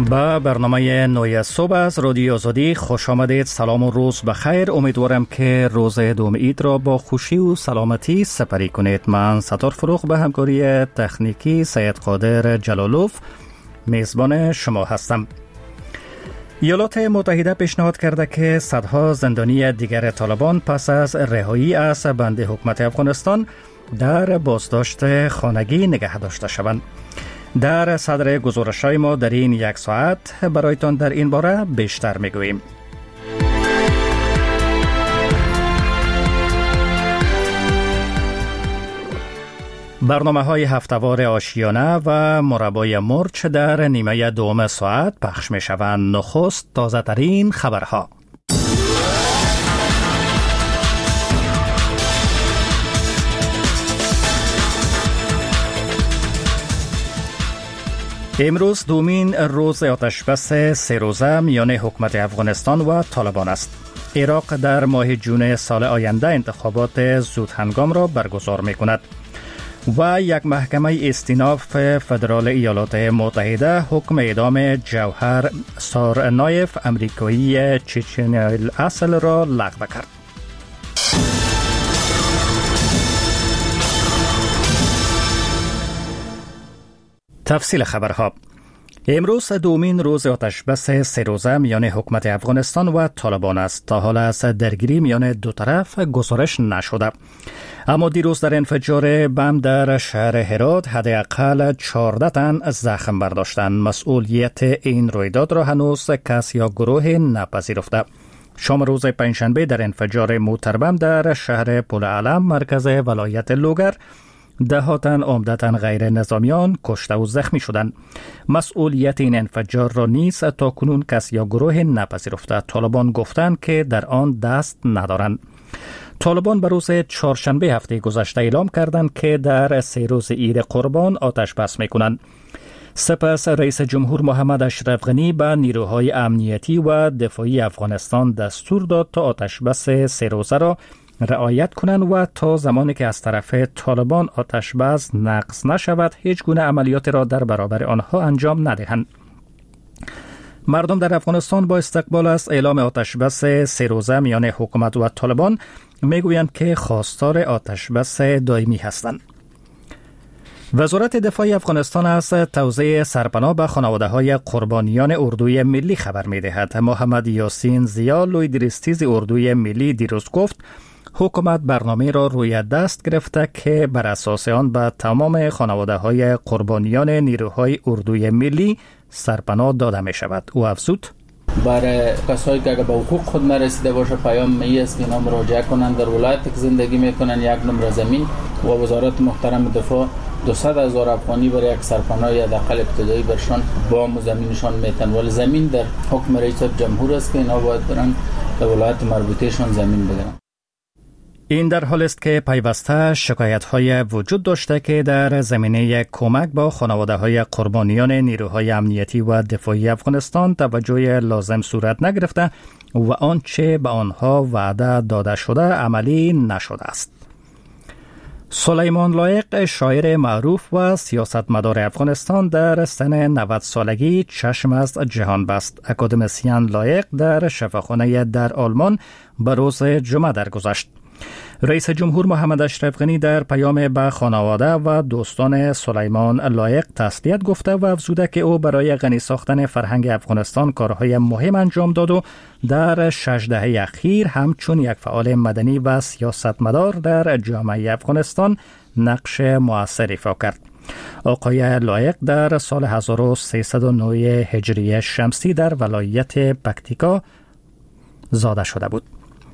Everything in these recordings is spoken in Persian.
با برنامه نوی صبح از رادیو آزادی خوش آمدید. سلام و روز بخیر. امیدوارم که روز دوم عید را با خوشی و سلامتی سپری کنید. من ستار فروغ به همکاری تکنیکی سید قادر جلالوف میزبان شما هستم. ایالات متحده پیشنهاد کرده که صدها زندانی دیگر طالبان پس از رهایی از بند حکومت افغانستان در بازداشت خانگی نگه داشته شوند. در صدر گزارش‌های ما در این یک ساعت برایتان در این باره بیشتر میگوییم. برنامه‌های هفته‌وار آشیانه و مربای مرچ در نیمه دوم ساعت پخش می‌شوند. نخست تازه‌ترین خبرها. امروز دومین روز آتشبس 3 روزه میان حکومت افغانستان و طالبان است. عراق در ماه جون سال آینده انتخابات زود هنگام را برگزار می کند و یک محکمه استیناف فدرال ایالات متحده حکم اعدام جوهر سارنایف امریکایی چچنی اصل را لغو کرد. تفصیل خبرها. امروز دومین روز آتشبس 3 روزه میان حکومت افغانستان و طالبان است. تا حال از درگیری میان دو طرف گزارش نشده، اما دیروز در انفجار بم در شهر هرات حداقل 14 تن زخم برداشتند. مسئولیت این رویداد را هنوز کس یا گروه نپذیرفته. شام روز پنجشنبه در انفجار موتربم در شهر پل علم مرکز ولایت لوگر 10 تن عمدتاً غیر نظامیان کشته و زخمی شدند. مسئولیت این انفجار را نیز تا کنون کس یا گروه نپذیرفته. طالبان گفتند که در آن دست ندارند. طالبان به روز چهارشنبه هفته گذشته اعلام کردند که در 3 روز عید قربان آتش بس می‌کنند. سپس رئیس جمهور محمد اشرف غنی به نیروهای امنیتی و دفاعی افغانستان دستور داد تا آتش بس 3 روزه را رعایت کنند و تا زمانی که از طرف طالبان آتش بس نقض نشود هیچ گونه عملیات را در برابر آنها انجام ندهند. مردم در افغانستان با استقبال از اعلام آتش بس 3 روزه میان حکومت و طالبان میگویند که خواستار آتش بس دائمی هستند. وزارت دفاع افغانستان از توزیع سرپناه به خانواده‌های قربانیان اردوی ملی خبر می‌دهد. محمد یاسین زیا لوی درستیز اردوی ملی دیروز گفت حکومت برنامه را روی دست گرفته که بر اساس آن به تمام خانواده‌های قربانیان نیروهای اردوی ملی سرپناه داده می‌شود. او افزود برای کسایی که به حقوق خود نرسیده باشه پیام می است که اینا مراجعه کنند. در ولایتی که زندگی میکنن 1 نمره زمین و وزارت محترم دفاع 200,000 افغانی برای یک سرپناه حداقل ابتدایی برشان بام و زمینشان میتن، ولی زمین در حکم رئیس جمهور است که اینا باید برن در ولایت مربوطهشان زمین بگیرن. این در حال است که پیوسته شکایت‌های وجود داشته که در زمینه کمک با خانواده‌های قربانیان نیروهای امنیتی و دفاعی افغانستان توجه لازم صورت نگرفته و آنچه به آنها وعده داده شده عملی نشده است. سلیمان لایق شاعر معروف و سیاستمدار افغانستان در سن 90 سالگی چشم از جهان بست. اکادمیسین لایق در شفاخانه در آلمان به روز جمعه درگذشت. رئیس جمهور محمد اشرف غنی در پیام به خانواده و دوستان سلیمان لایق تسلیت گفته و افزوده که او برای غنی ساختن فرهنگ افغانستان کارهای مهم انجام داد و در 6 دهه اخیر همچون یک فعال مدنی و سیاستمدار در جامعه افغانستان نقش مؤثر ایفا کرد. آقای لایق در سال 1309 هجری شمسی در ولایت پکتیکا زاده شده بود.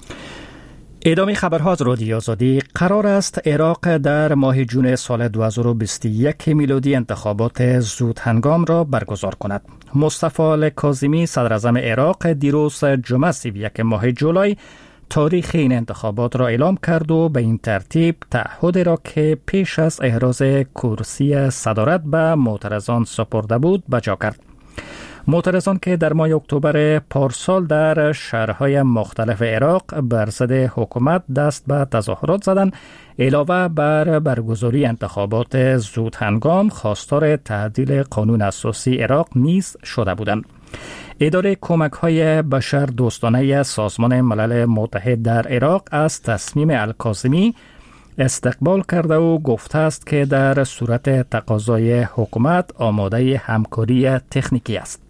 ادامه خبرها از رادیو آزادی. قرار است عراق در ماه جون سال 2021 میلادی انتخابات زود هنگام را برگزار کند. مصطفی کاظمی صدر اعظم عراق دیروز جمعه 31 ماه جولای تاریخ این انتخابات را اعلام کرد و به این ترتیب تعهد را که پیش از احراز کرسی صدارت به معترضان سپرده بود بجا کرد. معترضان که در ماه اکتبر پارسال در شهرهای مختلف عراق بر ضد حکومت دست به تظاهرات زدند، علاوه بر برگزاری انتخابات زود هنگام خواستار تعدیل قانون اساسی عراق نیز شده بودند. اداره کمک‌های بشر دوستانه سازمان ملل متحد در عراق از تصمیم الکاظمی استقبال کرده و گفته است که در صورت تقاضای حکومت آماده همکاری تکنیکی است.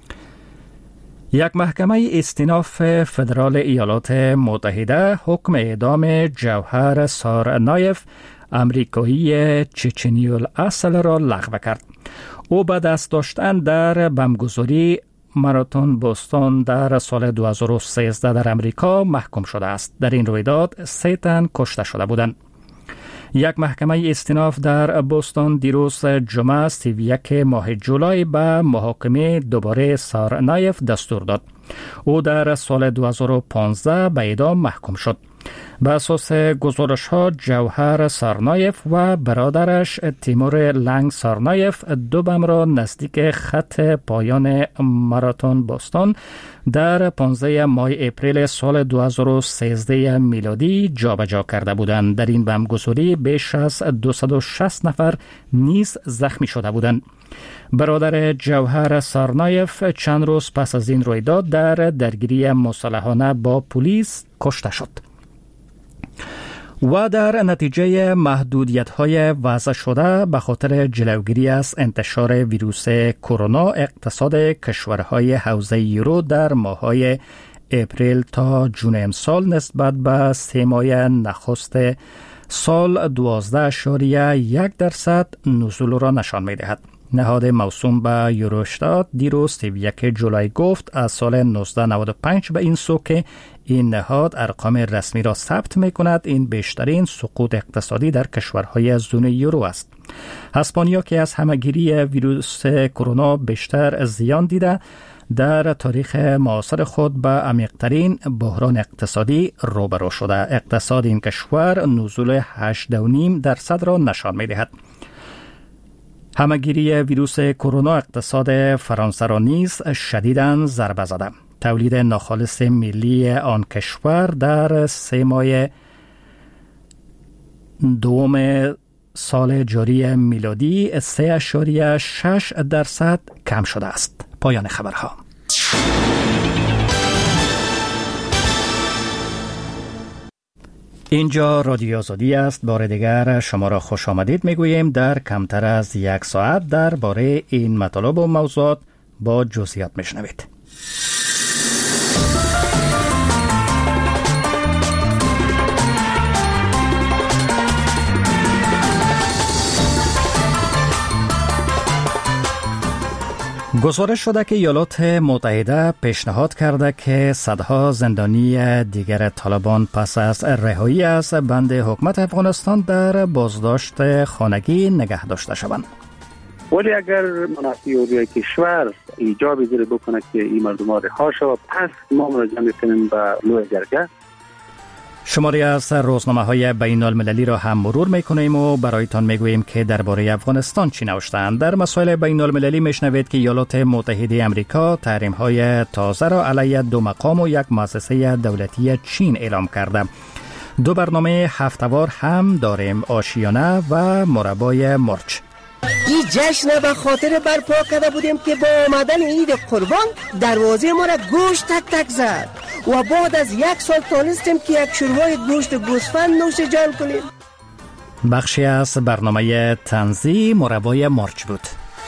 یک محکمه استیناف فدرال ایالات متحده حکم اعدام جوهر سارنایف، امریکایی چچنی الاصل را لغو کرد. او به دست داشتن در بمبگذاری ماراتون بوستون در سال 2013 در امریکا محکوم شده است. در این رویداد 3 تن کشته شده بودند. یک محکمه استیناف در بوستون دیروز جمعه 31 ماه جولای به محاکمه دوباره سارنایف دستور داد. او در سال 2015 به اعدام محکوم شد. به اساس گزارش ها جوهر سارنایف و برادرش تیمور لنگ سارنایف 2 بم را نزدیک خط پایان ماراتون بوستون در 15 ماه اپریل سال 2013 میلادی جابجا کرده بودند. در این بمبگذاری بیش از 260 نفر نیز زخمی شده بودند. برادر جوهر سارنایف چند روز پس از این رویداد در درگیری مسلحانه با پلیس کشته شد. و در نتیجه محدودیت‌های وضع شده به خاطر جلوگیری از انتشار ویروس کرونا، اقتصاد کشورهای حوزه یورو در ماه‌های اپریل تا جون امسال نسبت به 3 ماه نخست سال 12.1% نزول را نشان می‌دهد. نهاد موسوم به یوروستات دیروز 31 جولای گفت از سال 1995 به این سو که این نهاد ارقام رسمی را ثبت می کند، این بیشترین سقوط اقتصادی در کشورهای زون یورو است. اسپانیا که از همهگیری ویروس کرونا بیشتر زیان دیده، در تاریخ معاصر خود به عمیق‌ترین بحران اقتصادی روبرو شده. اقتصاد این کشور نزول 8.5% را نشان می دهد. همهگیری ویروس کرونا اقتصاد فرانسه را نیز شدیداً ضربه زده. تولید ناخالص ملی آن کشور در 3 ماه دوم سال جاری میلادی 3.6% کم شده است. پایان خبرها. اینجا رادیو آزادی است. بار دیگر شما را خوش آمدید میگوییم. در کمتر از 1 ساعت درباره این مطالب و موضوعات با جزئیات میشنوید. گزارش شده که ایالات متحده پیشنهاد کرده که صدها زندانی دیگر طالبان پس از رهایی از بند حکومت افغانستان در بازداشت خانگی نگه داشته شوند. ولی اگر منافع علیه کشور ایجاب بگیره بکنه که این مردم رها شود، پس ما مراجعه میکنیم به لوی جرگه. شماری از روزنامه‌های بین المللی را هم مرور می‌کنیم و برایتان می‌گوییم که درباره افغانستان چی نوشته‌اند. در مسائل بین المللی میشنوید که ایالات متحده آمریکا تحریم‌های تازه را علیه 2 مقام و 1 مؤسسه دولتی چین اعلام کرده. 2 برنامه هفته‌وار هم داریم، آشیانه و مربای مرچ. این جشن به خاطر برپا کرده بودیم که با آمدن عید قربان دروازه ما را گوشت تک تک زد و بعد از 1 سال تانستیم که یک شوربای گوشت گوسفند نوش جان کنیم. بخشی از برنامه طنزی مربای مرچ بود.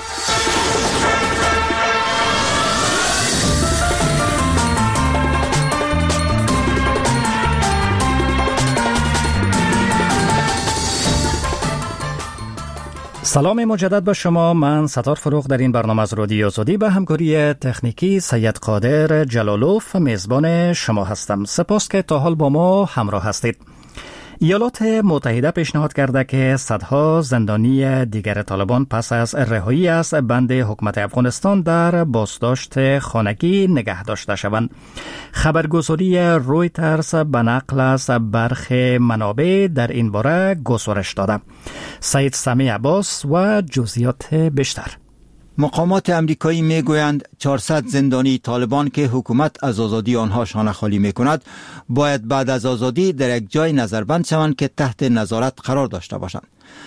سلام مجدد به شما. من ستار فروغ در این برنامه از رادیو آزادی به همکاری تکنیکی سید قادر جلالوف میزبان شما هستم. سپاس که تا حال با ما همراه هستید. ایالات متحده پیشنهاد کرده که صدها زندانی دیگر طالبان پس از رهایی از بند حکومت افغانستان در بازداشت خانگی نگه داشته شوند. خبرگزاری رویترز به نقل از برخی منابع در این باره گزارش داده. سید سمیع عباس و جزئیات بیشتر. مقامات امریکایی میگویند 400 زندانی طالبان که حکومت از آزادی آنها شانه خالی میکند باید بعد از آزادی در یک جای نظربند شوند که تحت نظارت قرار داشته باشند.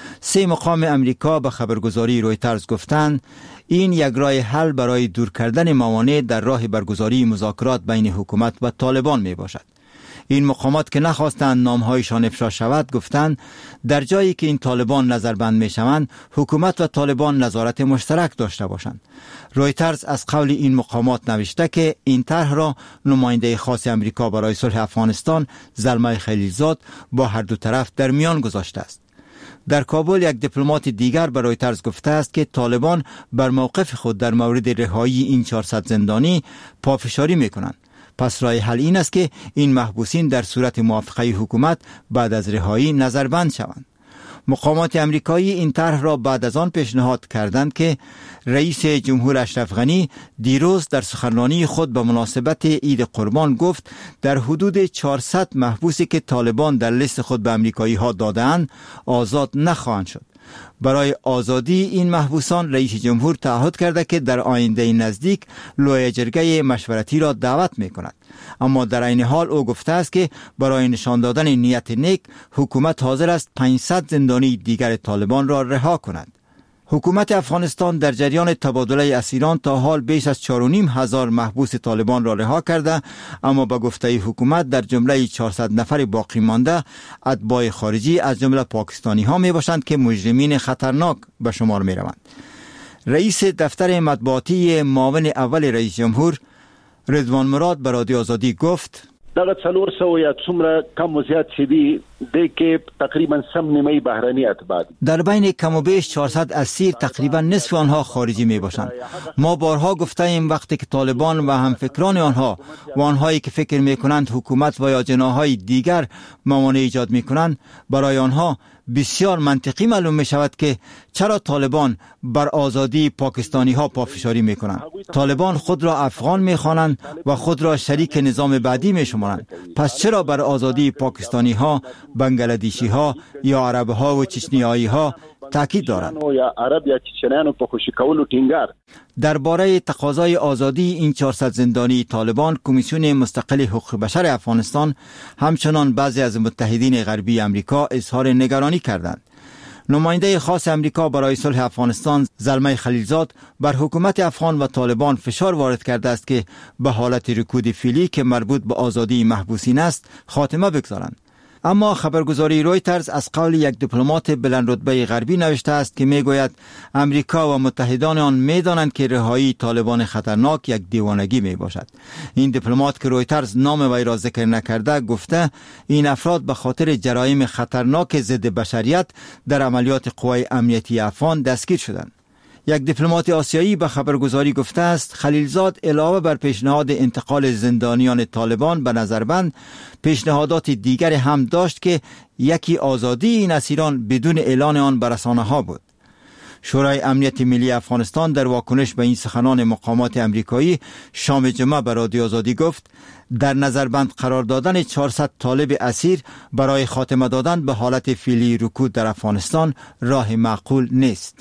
3 مقام امریکا به خبرگزاری رویترز گفتند این یک راه حل برای دور کردن موانع در راه برگزاری مذاکرات بین حکومت و طالبان می باشد. این مقامات که نخواستند نامهایشان افشا شود گفتند در جایی که این طالبان نظربند می شوند حکومت و طالبان نظارت مشترک داشته باشند. رویترز از قول این مقامات نوشته که این طرح را نماینده خاص امریکا برای صلح افغانستان زلمه خلیلزاد با هر دو طرف در میان گذاشته است. در کابل یک دیپلمات دیگر به رویترز گفته است که طالبان بر موقف خود در مورد رهایی این 400 زندانی پافشاری میکنند. پس راه حل این است که این محبوسین در صورت موافقه حکومت بعد از رهایی نظربند شوند. مقامات امریکایی این طرح را بعد از آن پیشنهاد کردند که رئیس جمهور اشرف غنی دیروز در سخنرانی خود به مناسبت عید قربان گفت در حدود 400 محبوسی که طالبان در لیست خود به امریکایی ها دادند آزاد نخواهند شد. برای آزادی این محبوسان رئیس جمهور تعهد کرده که در آینده نزدیک لوی جرگه مشورتی را دعوت می کند. اما در این حال او گفته است که برای نشان دادن نیت نیک حکومت حاضر است 500 زندانی دیگر طالبان را رها کند. حکومت افغانستان در جریان تبادله اسیران تا حال بیش از 4,500 محبوس طالبان را رها کرده، اما به گفته حکومت در جمله 400 نفر باقی مانده اتباع خارجی از جمله پاکستانی ها می باشند که مجرمین خطرناک به شمار می روند. رئیس دفتر مطبوعاتی معاون اول رئیس جمهور رضوان مراد به رادیو آزادی گفت دغه 400 یا څومره کم و زیات سیدی دی که تقریبا سم نیمه بهرانی اتباع در بین کم و بیش 400 اسیر تقریبا نصف آنها خارجی می باشند. ما بارها گفته ایم وقتی که طالبان و همفکران آنها و آنهایی که فکر می کنند حکومت و یا جناحهای دیگر موانع ایجاد می کنند برای آنها بسیار منطقی معلوم می شود که چرا طالبان بر آزادی پاکستانی ها پافشاری می کنند. طالبان خود را افغان می خوانند و خود را شریک نظام بعدی می شمارند. پس چرا بر آزادی پاکستانی ها، بنگلادیشی ها یا عرب ها و چچنیایی ها تاکید دارند؟ درباره تقاضای آزادی این 400 زندانی طالبان کمیسیون مستقل حقوق بشر افغانستان همچنان بعضی از متحدین غربی امریکا اظهار نگرانی کردند. نماینده خاص امریکا برای صلح افغانستان زلمه خلیلزاد بر حکومت افغان و طالبان فشار وارد کرده است که به حالت رکود فعلی که مربوط به آزادی محبوسین است خاتمه بگذارند. اما خبرگزاری رویترز از قول یک دیپلمات بلند رتبه غربی نوشته است که میگوید امریکا و متحدان آن میدانند که رهایی طالبان خطرناک یک دیوانگی می باشد. این دیپلمات که رویترز نام وی را ذکر نکرده گفته این افراد به خاطر جرایم خطرناک ضد بشریت در عملیات قوای امنیتی افغان دستگیر شدند. یک دیپلمات آسیایی به خبرگزاری گفته است خلیلزاد علاوه بر پیشنهاد انتقال زندانیان طالبان به نظربند پیشنهادات دیگر هم داشت که یکی آزادی این اسیران بدون اعلان آن به رسانه‌ها بود. شورای امنیت ملی افغانستان در واکنش به این سخنان مقامات امریکایی شام جمعه به رادیو آزادی گفت در نظربند قرار دادن 400 طالب اسیر برای خاتمه دادن به حالت فعلی رکود در افغانستان راه معقول نیست.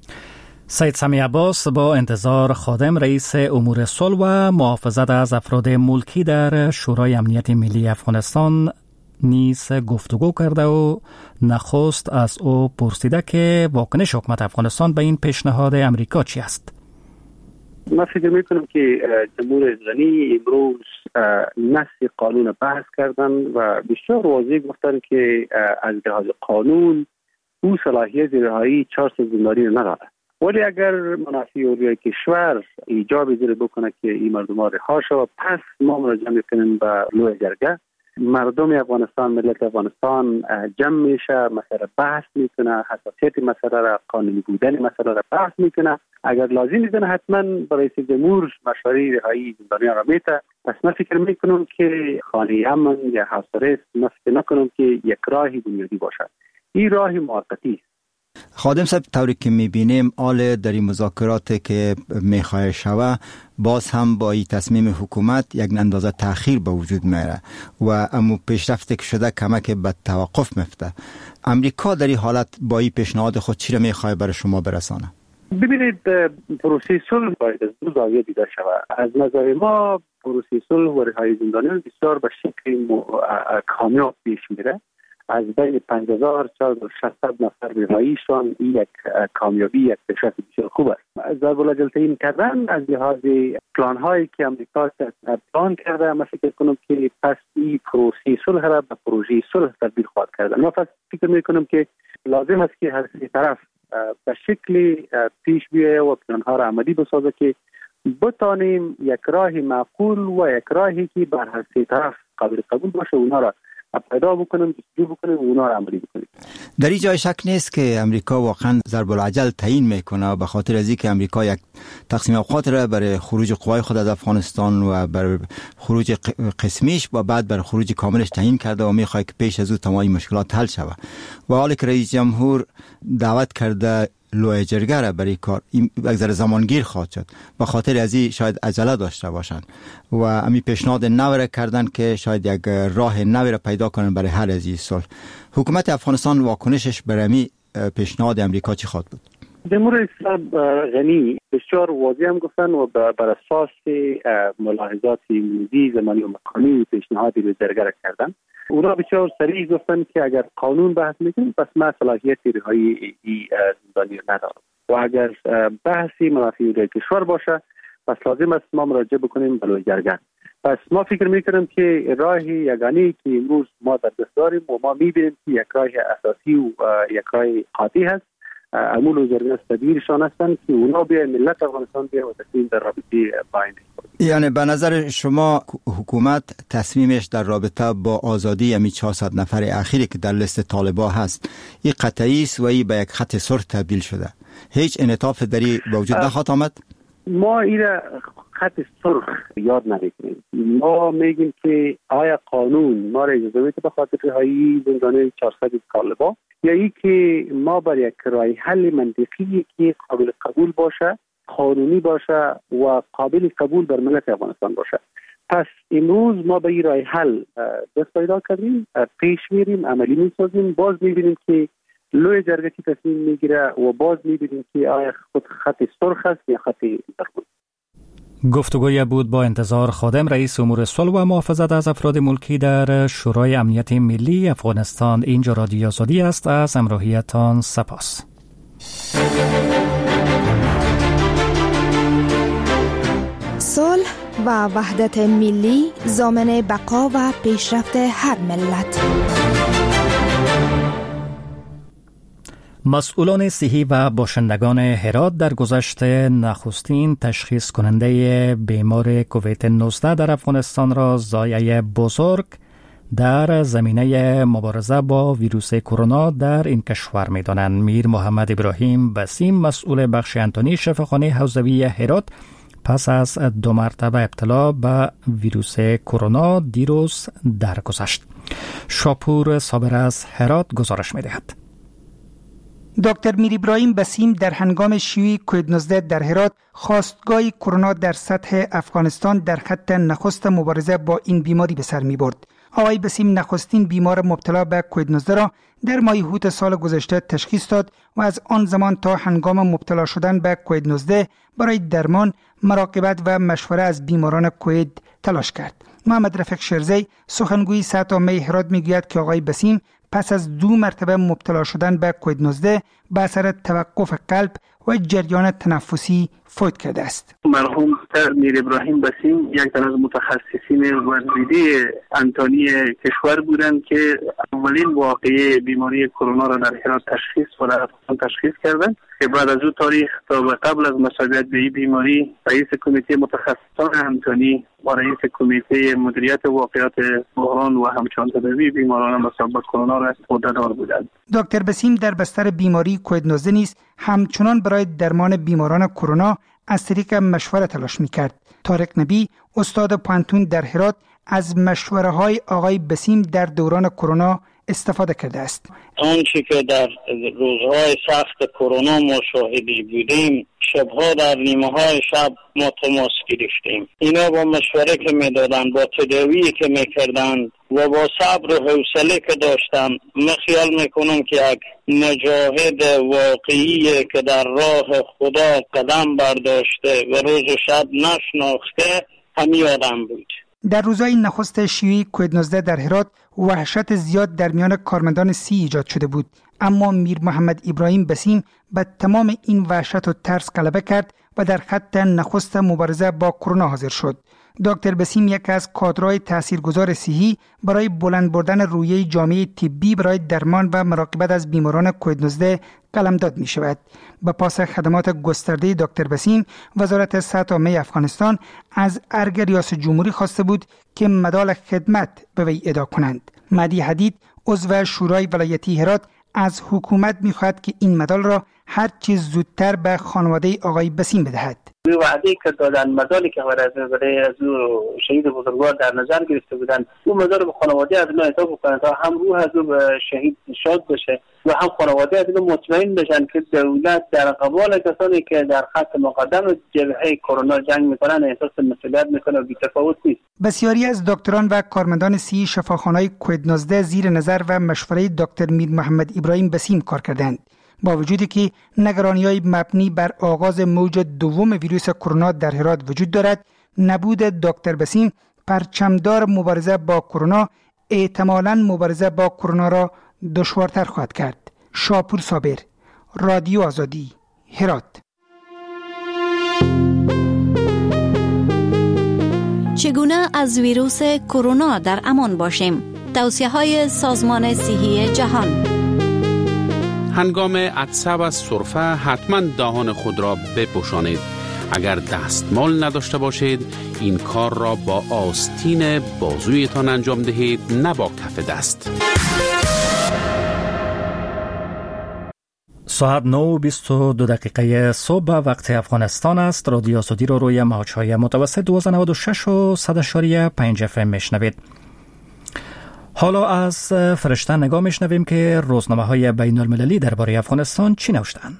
سید سمی عباس با انتظار خادم رئیس امور صلح و محافظت از افراد ملکی در شورای امنیت ملی افغانستان نیز گفتگو کرده و نخست از او پرسیده که واکنش حکومت افغانستان به این پیشنهاد امریکا چی است؟ من فکر میکنم که جمهور غنی امروز نص قانون بحث کردن و بسیار واضح گفتن که از لحاظ قانون او صلاحیت رهایی 400 زندانی نداره. ولی اگر منافع علیه کشور ایجاب زیر بکنه که این مردم ها رها شود پس ما مراجعه میکنیم به لوی جرگه. مردم افغانستان، ملت افغانستان جمع میشه، مسئله بحث میکنه، حساسیت مسئله را، قانونی بودن مسئله را بحث میکنه. اگر لازم میدونه حتما برای رئیس جمهور مشوره رهایی زندانیان را میده. پس من فکر میکنم که خانه امن یا حاصره من فکر نکنم که یک راهی بنیادی باشد. این راهی موقتی است. خادم صاحب طوری که میبینیم آل در این مذاکرات که میخواه شوه باز هم با این تصمیم حکومت یک اندازه تأخیر به وجود میره و امو پیشرفت که شده کمک به توقف میفته. امریکا در این حالت با این پیشنهاد خود چی را میخواه برای شما برسانه؟ ببینید پروسه صلح باید از دو زاویه دیده شود. از نظر ما پروسه صلح و رهایی زندانیان بسیار به شکل کامیاب پیش میره. از بین 54,600 نفر رهاییشان یک کامیابی، یک پیشرفت بسیار خوب است. ضرب العجل کردن از لحاظ پلان هایی که امریکا پلان کرده، من فکر کنم که پس این پروسه صلح را به پروژه صلح تبدیل خواهد کردن. من فکر میکنم که لازم است که هر سه طرف به شکل پیش بیایه و پلان ها را عملی بسازه که بتانیم یک راه معقول و یک راهی که بر هر سه طرف قابل قبول باشه اونها را پیدا بکنیم، جستجو بکنیم و اونا را عملی بکنیم. در این جای شک نیست که امریکا واقعا ضرب العجل تعیین میکنه به خاطر از اینکه امریکا یک تقسیم اوقات را برای خروج قوای خود از افغانستان و برای خروج قسمیش و بعد برای خروج کاملش تعیین کرده و میخواد که پیش از او تمام مشکلات حل شود. و حالی که رئیس جمهور دعوت کرده لوی جرگه را برای کار یک ذره زمانگیر خواهد شد، به خاطر از این شاید عجله داشته باشند و امی پیشنهاد نو را کردن که شاید یک راه نو را پیدا کنن برای حل از این صلح. حکومت افغانستان واکنشش برای پیشنهاد امریکا چی خواهد بود؟ جمهوری اسلامی غنی بسیار واضح هم گفتن و بر اساس ملاحظات امروزی زمانی و مکانی پیشنهادی به جرگه کردن. اونا بسیار صریح گفتن که اگر قانون بحث میکنیم پس ما صلاحیت رهایی زندانی ندارم و اگر بحثی منافی کشور باشه پس لازم است ما مراجعه بکنیم به لوی جرگه. پس ما فکر میکنم که راه یگانه‌ای که امروز ما در دست داریم و ما میبینیم که یک راه اساسی و یک راه قاطع هست، امول و جرگه استبیرشان هستند که اونا بیا ملت افغانستان بیا و تصمیم در رابطه باینده. یعنی به نظر شما حکومت تصمیمش در رابطه با آزادی امی 400 نفر اخیری که در لیست طالبان هست این قطعی است و این به یک خط سرخ تبدیل شده، هیچ انعطاف دری به وجود نخواهد آمد؟ ما این خط سرخ یاد نمیکنیم. ما میگیم که آیا قانون ما را اجازه میده به خاطر رهایی زندانی 400 طالبان یا ای که ما بر یک راه حل منطقی که قابل قبول باشه، قانونی باشه و قابل قبول بر ملت افغانستان باشه. پس امروز ما به این راه حل دست پیدا کردیم، پیش میریم، عملی میسازیم، باز میبینیم که لوی جرگه کی تصمیم میگیره و باز میبینیم که آیا خود خط سرخ است یا خط زرد. گفتگوی بود با انتظار خادم، رئیس امور صلح و محافظت از افراد ملکی در شورای امنیت ملی افغانستان. اینجا رادیو آزادی است. از همراهیتان سپاس. صلح و وحدت ملی ضامن بقا و پیشرفت هر ملت. مسئولان صحی و باشندگان هرات در گذشته نخستین تشخیص کننده بیمار کووید 19 در افغانستان را ضایعه بزرگ در زمینه مبارزه با ویروس کرونا در این کشور می دانند. میر محمد ابراهیم بسیم، مسئول بخش انتونی شفاخانه حوزوی هرات، پس از 2 مرتبه ابتلا به ویروس کرونا دیروز درگذشت. شاپور صابر از هرات گزارش می دهد. دکتر میر ابراهیم بسیم در هنگام شیوع کووید 19 در هرات، خواستگاه کرونا در سطح افغانستان در خط نخست مبارزه با این بیماری به سر می برد. آقای بسیم نخستین بیمار مبتلا به کووید 19 را در ماه اوت سال گذشته تشخیص داد و از آن زمان تا هنگام مبتلا شدن به کووید 19 برای درمان، مراقبت و مشوره از بیماران کووید تلاش کرد. محمد رفیق شرزی، سخنگوی سطح عامه هرات، میگوید که آقای بسیم پس از 2 مرتبه مبتلا شدن به کووید 19 به اثر توقف قلب و جریان تنفسی فوت کرده است. مرحوم میر ابراهیم بسیم یک از متخصصین ورزیده انتونی کشور بودند که اولین واقعه بیماری کرونا را در هرات تشخیص کردند که بعد از او تاریخ تا قبل از مصابت به این بیماری رئیس کمیته متخصصان انتونی و رئیس کمیته مدیریت واقعات بحران و همچنان تداوی بیماران مصاب به کرونا را عهده‌دار بودند. دکتر بسیم در بستر بیماری کووید 19 نیز همچنان برای درمان بیماران کرونا از طریق مشوره تلاش می‌کرد. طارق نبی، استاد پانتون در هرات، از مشوره‌های آقای بسیم در دوران کرونا استفاده کرده است. آنچه که در روزهای سخت کرونا ما شاهدی بودیم، شبها در نیمه‌های شب ما تماس گرفتیم. اینا با مشوره که میدادند، با تداویی که میکردند، و با صبر و حوصله که داشتن، من خیال میکنم که یک مجاهد واقعی که در راه خدا قدم برداشته و روز و شب نشناخته همین آدم بود. در روزهای نخست شیوع کووید-19 در هرات وحشت زیاد در میان کارمندان سی ایجاد شده بود، اما میر محمد ابراهیم بسیم به تمام این وحشت و ترس غلبه کرد و در خط نخست مبارزه با کرونا حاضر شد. دکتر بسیم یک از کادرهای تاثیرگذار صحی برای بلند بردن رویه جامعه طبی برای درمان و مراقبت از بیماران کووید-19 قلمداد می شود. به پاس خدمات گسترده دکتر بسیم، وزارت صحت عامه افغانستان از ارگ ریاست جمهوری خواسته بود که مدال خدمت به وی اهدا کنند. مهدی حدید، عضو شورای ولایتی هرات، از حکومت می خواهد که این مدال را هر چیز زودتر به خانواده آقای بسیم بدهد. وعده که دادن، مدالی که برای از شهید بزرگوار در نظر گرفته بودن، اون مدار به خانواده از اینا اهدا بکنن تا هم روح از او به شهید شاد بشه و هم خانواده از اینا مطمئن بشن که دولت در قبال کسانی که در خط مقدم جبهه کرونا جنگ میکنن احساس مسئولیت میکنه و بی‌تفاوت نیست. بسیاری از دکتران و کارمندان سی شفاخانه‌های کووید-19 زیر نظر و مشوره دکتر میر محمد ابراهیم بسیم کار کردند. با وجودی که نگرانی‌های مبنی بر آغاز موج دوم ویروس کرونا در هرات وجود دارد، نبود دکتر بسیم پرچمدار مبارزه با کرونا احتمالاً مبارزه با کرونا را دشوارتر خواهد کرد. شاپور صابر، رادیو آزادی، هرات. چگونه از ویروس کرونا در امان باشیم؟ توصیه‌های سازمان صحی جهان. هنگام عطسه و سرفه حتما دهان خود را بپوشانید. اگر دستمال نداشته باشید این کار را با آستین بازویتان انجام دهید، نه با کف دست. ساعت 9:22 صبح وقت افغانستان است. رادیو آزادی رو روی موج‌های متوسط 1296 و 100.5 FM میشنوید. حالا از فرشته نگاه میشنویم که روزنامه‌های بین‌المللی درباره افغانستان چی نوشتند.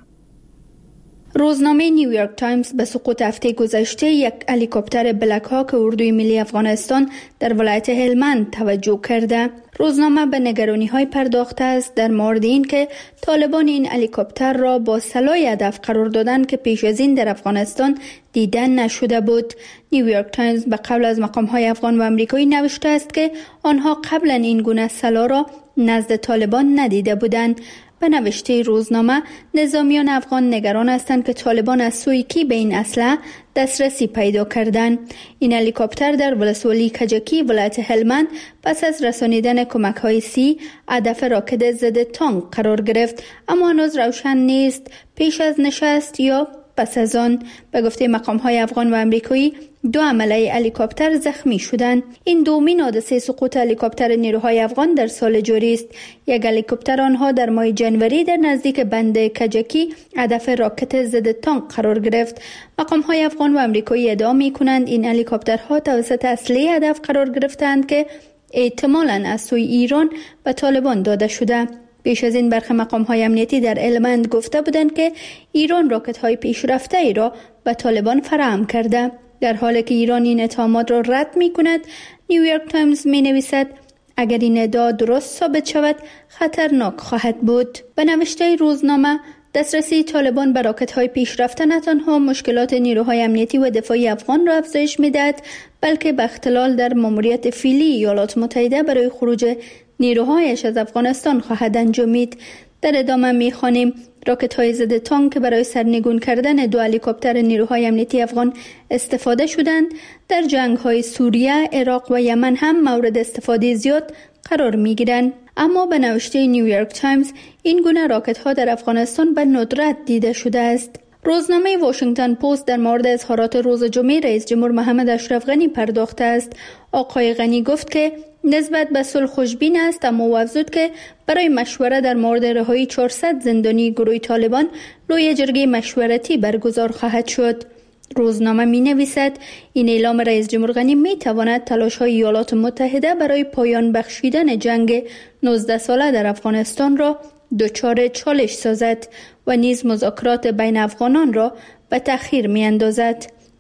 روزنامه نیویورک تایمز به سقوط هفته گذشته یک هلیکوپتر بلک هاک اردوی ملی افغانستان در ولایت هلمند توجه کرده. روزنامه به نگرانی‌های پرداخته است در مورد این که طالبان این هلیکوپتر را با سلاح هدف قرار دادند که پیش از این در افغانستان دیدن نشده بود. نیویورک تایمز به قول از مقام‌های افغان و آمریکایی نوشته است که آنها قبلا این گونه سلاح را نزد طالبان ندیده بودند. به نوشته روزنامه، نظامیان افغان نگران هستند که طالبان از سوی کی به این اسلحه دسترسی پیدا کردند. این هلیکوپتر در ولسوالی کجکی ولایت هلمند پس از رسانیدن کمک‌های سی هدف راکت ضد تانک قرار گرفت، اما هنوز روشن نیست پیش از نشست یا پس از آن. به گفته مقام‌های افغان و آمریکایی 2 عمله هلیکوپتر زخمی شدند. این دومین حادثه سقوط هلیکوپتر نیروهای افغان در سال جاری است. یک هلیکوپتر آنها در ماه جنوری در نزدیک بند کجکی هدف راکت ضد تانک قرار گرفت. مقام‌های افغان و آمریکایی ادعا می‌کنند این هلیکوپترها توسط اسلحه هدف قرار گرفتند که احتمالاً از سوی ایران به طالبان داده شده. پیش از این برخی مقام‌های امنیتی در هلمند گفته بودند که ایران راکت‌های پیشرفته ای را به طالبان فراهم کرده. در حالی که ایران این اتهامات را رد می‌کند، نیویورک تایمز می‌نویسد اگر این ادعا درست ثابت شود خطرناک خواهد بود. به نوشته روزنامه، دسترسی طالبان به راکت‌های پیشرفته نه تنها مشکلات نیروهای امنیتی و دفاعی افغان را افزایش می‌دهد، بلکه به اختلال در ماموریت فعلی ایالات متحده برای خروج نیروهایش از افغانستان خواهد انجامید. در ادامه می‌خوانیم راکت‌های ضد تانک که برای سرنگون کردن 2 هلیکوپتر نیروهای امنیتی افغان استفاده شدند، در جنگ‌های سوریه، عراق و یمن هم مورد استفاده زیاد قرار می‌گیرند. اما به نوشته نیویورک تایمز این گونه راکت‌ها در افغانستان به ندرت دیده شده است. روزنامه واشنگتن پست در مورد اظهارات روز جمعه رئیس جمهور محمد اشرف غنی پرداخته است. آقای غنی گفت که نسبت به صلح خوشبین است، اما افزود که برای مشوره در مورد رهایی 400 زندانی گروه طالبان لوی جرگه مشورتی برگزار خواهد شد. روزنامه می نویسد این اعلام رئیس جمهور غنی می تواند تلاش‌های ایالات متحده برای پایان بخشیدن جنگ 19 ساله در افغانستان را دچار چالش سازد و نیز مذاکرات بین افغانان را به تأخیر می اندازد.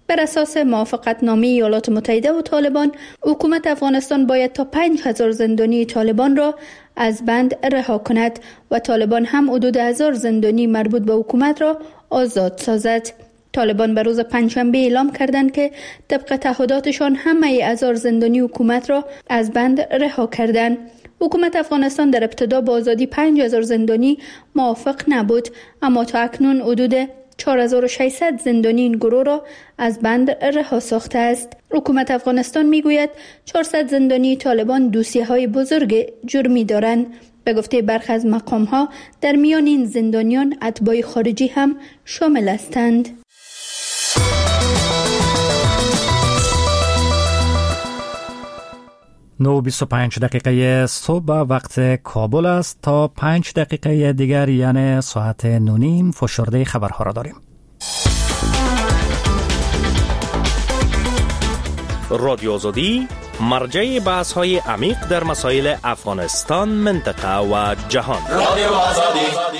بر اساس موافقتنامه ایالات متحده و طالبان، حکومت افغانستان باید تا 5000 زندانی طالبان را از بند رها کند و طالبان هم حدود 1000 زندانی مربوط به حکومت را آزاد سازد. طالبان به روز پنجشنبه اعلام کردند که طبق تعهداتشان همه 1000 زندانی حکومت را از بند رها کردند. حکومت افغانستان در ابتدا با آزادی 5000 زندانی موافق نبود، اما تا اکنون حدود 4600 زندانی این گروه را از بند رها ساخته است. حکومت افغانستان میگوید 400 زندانی طالبان دوسیه‌های بزرگ جرمی دارند. به گفته برخی از مقام‌ها در میان این زندانیان اتباع خارجی هم شامل هستند. 9:25 دقیقه صبح وقت کابل است. تا 5 دقیقه دیگر یعنی ساعت 9:30 فشرده خبرها را داریم. رادیو آزادی مرجع بحث‌های عمیق در مسائل افغانستان، منطقه و جهان. رادیو آزادی.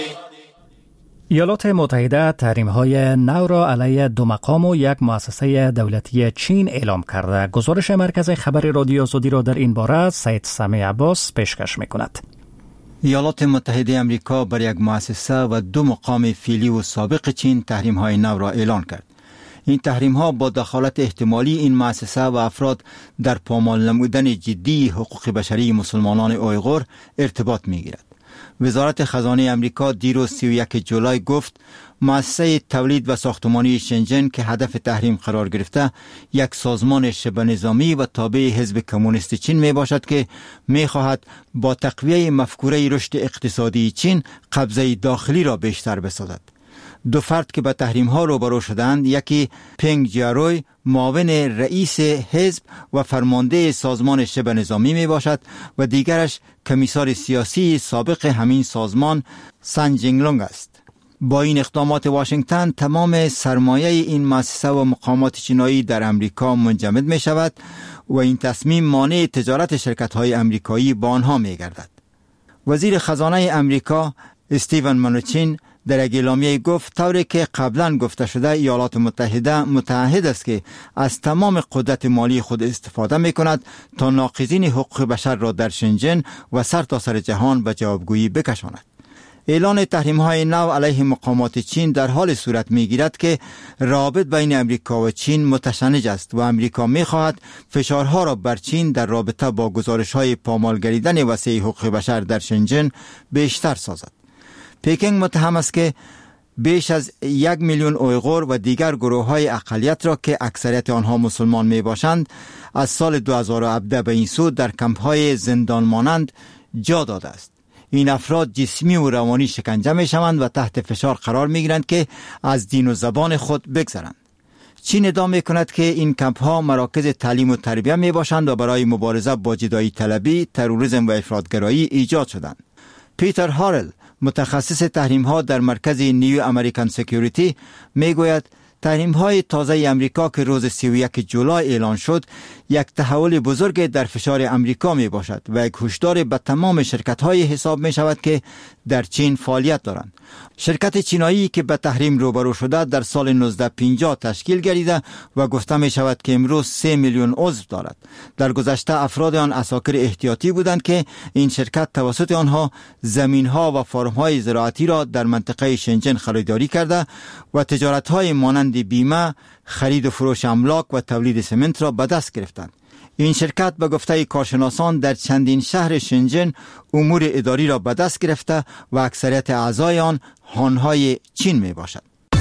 ایالات متحده تحریم‌های نو را علیه 2 مقام و 1 مؤسسه دولتی چین اعلام کرده. گزارش مرکز خبر رادیو آزادی را در این باره سید سمی عباس پیشکش می‌کند. ایالات متحده امریکا بر 1 مؤسسه و 2 مقام فعلی و سابق چین تحریم‌های نو را اعلان کرد. این تحریم‌ها با دخالت احتمالی این مؤسسه و افراد در پامال نمودن جدی حقوق بشری مسلمانان اویغور ارتباط می‌گیرد. وزارت خزانه امریکا دیروز 31 جولای گفت مؤسسه تولید و ساختمانی شنجن که هدف تحریم قرار گرفته یک سازمان شبه نظامی و تابع حزب کمونیست چین می باشد که می خواهد با تقویه مفکوره رشد اقتصادی چین قبضه داخلی را بیشتر بسازد. 2 فرد که به تحریم ها روبرو شدند، یکی پنگ جیاروی معاون رئیس حزب و فرمانده سازمان شبه نظامی می باشد و دیگرش کمیسار سیاسی سابق همین سازمان سن جینگلونگ است. با این اقدامات واشنگتن تمام سرمایه این مؤسسه و مقامات چینایی در امریکا منجمد می شود و این تصمیم مانع تجارت شرکت های امریکایی با آنها می گردد. وزیر خزانه امریکا استیون منوچین در اعلامیه گفت طوری که قبلا گفته شده ایالات متحده متعهد است که از تمام قدرت مالی خود استفاده می کند تا ناقضین حقوق بشر را در شنجن و سرتاسر جهان به جوابگویی بکشاند. اعلان تحریم‌های نو علیه مقامات چین در حال صورت می‌گیرد که روابط بین امریکا و چین متشنج است و امریکا می‌خواهد فشارها را بر چین در رابطه با گزارش‌های پامال گردیدن وسیع حقوق بشر در شنجن بیشتر سازد. پکینگ متهم است که بیش از 1 میلیون اویغور و دیگر گروه‌های اقلیت را که اکثریت آنها مسلمان میباشند از سال 2017 به این سو در کمپ‌های زندان مانند جا داده است. این افراد جسمی و روانی شکنجه میشوند و تحت فشار قرار میگیرند که از دین و زبان خود بگذرند. چین ادعا میکند که این کمپ‌ها مراکز تعلیم و تربیت میباشند و برای مبارزه با جدایی طلبی، تروریسم و افراطگرایی ایجاد شدند. پیتر هارل متخصص تحریم‌ها در مرکز نیو امریکن سکیوریتی میگوید تحریم‌های تازه امریکا که روز 31 جولای اعلان شد یک تحول بزرگ در فشار امریکا می باشد و یک هشدار به تمام شرکت‌های حساب می شود که در چین فعالیت دارند. شرکت چینایی که به تحریم روبرو شده در سال 1950 تشکیل گردیده و گفته می شود که امروز 3 میلیون عضو دارد. در گذشته افراد آن عساکر احتیاطی بودند که این شرکت توسط آنها زمین‌ها و فارم‌های زراعتی را در منطقه شنجن خریداری کرده و تجارت‌های مانند بیمه، خرید و فروش املاک و تولید سمنت را به دست گرفتند. این شرکت به گفته کارشناسان در چندین شهر شنجن امور اداری را به دست گرفته و اکثریت اعضای آن هانهای چین می باشد.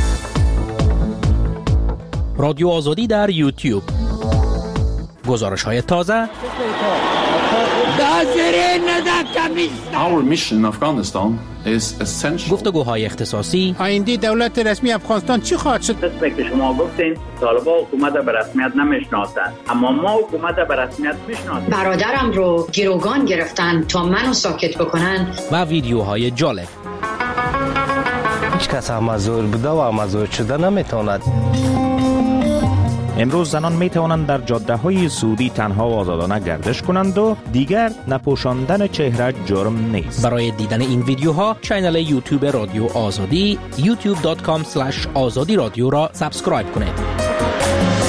رادیو آزادی در یوتیوب. گزارش های تازه. Our mission in Afghanistan is essential. گفتگوهای اختصاصی. آینده دولت رسمی افغانستان چی خواهد شد؟ مثل که شما گفتین طالبان حکومت به رسمیت نمیشناسند، اما ما حکومت به رسمیت میشناسیم. برادرم رو گروگان گرفتن تا منو ساکت بکنن. و ویدیوهای جالب. هیچ کس مزور بوده و مزور شده نمیتواند. امروز زنان می توانند در جاده های سعودی تنها و آزادانه گردش کنند و دیگر نپوشاندن چهره جرم نیست. برای دیدن این ویدیوها کانال یوتیوب رادیو آزادی youtube.com/azadi radio را سابسکرایب کنید.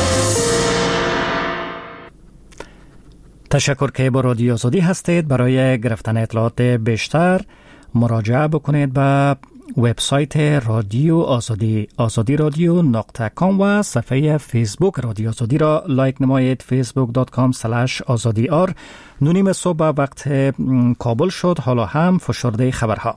تشکر که با رادیو آزادی هستید. برای گرفتن اطلاعات بیشتر مراجعه بکنید به وبسایت رادیو آزادی azadiradyo.com و صفحه فیسبوک رادیو آزادی را لایک نمایید. facebook.com/azadiar. 9:30 صبح وقت کابل شد. حالا هم فشرده خبرها.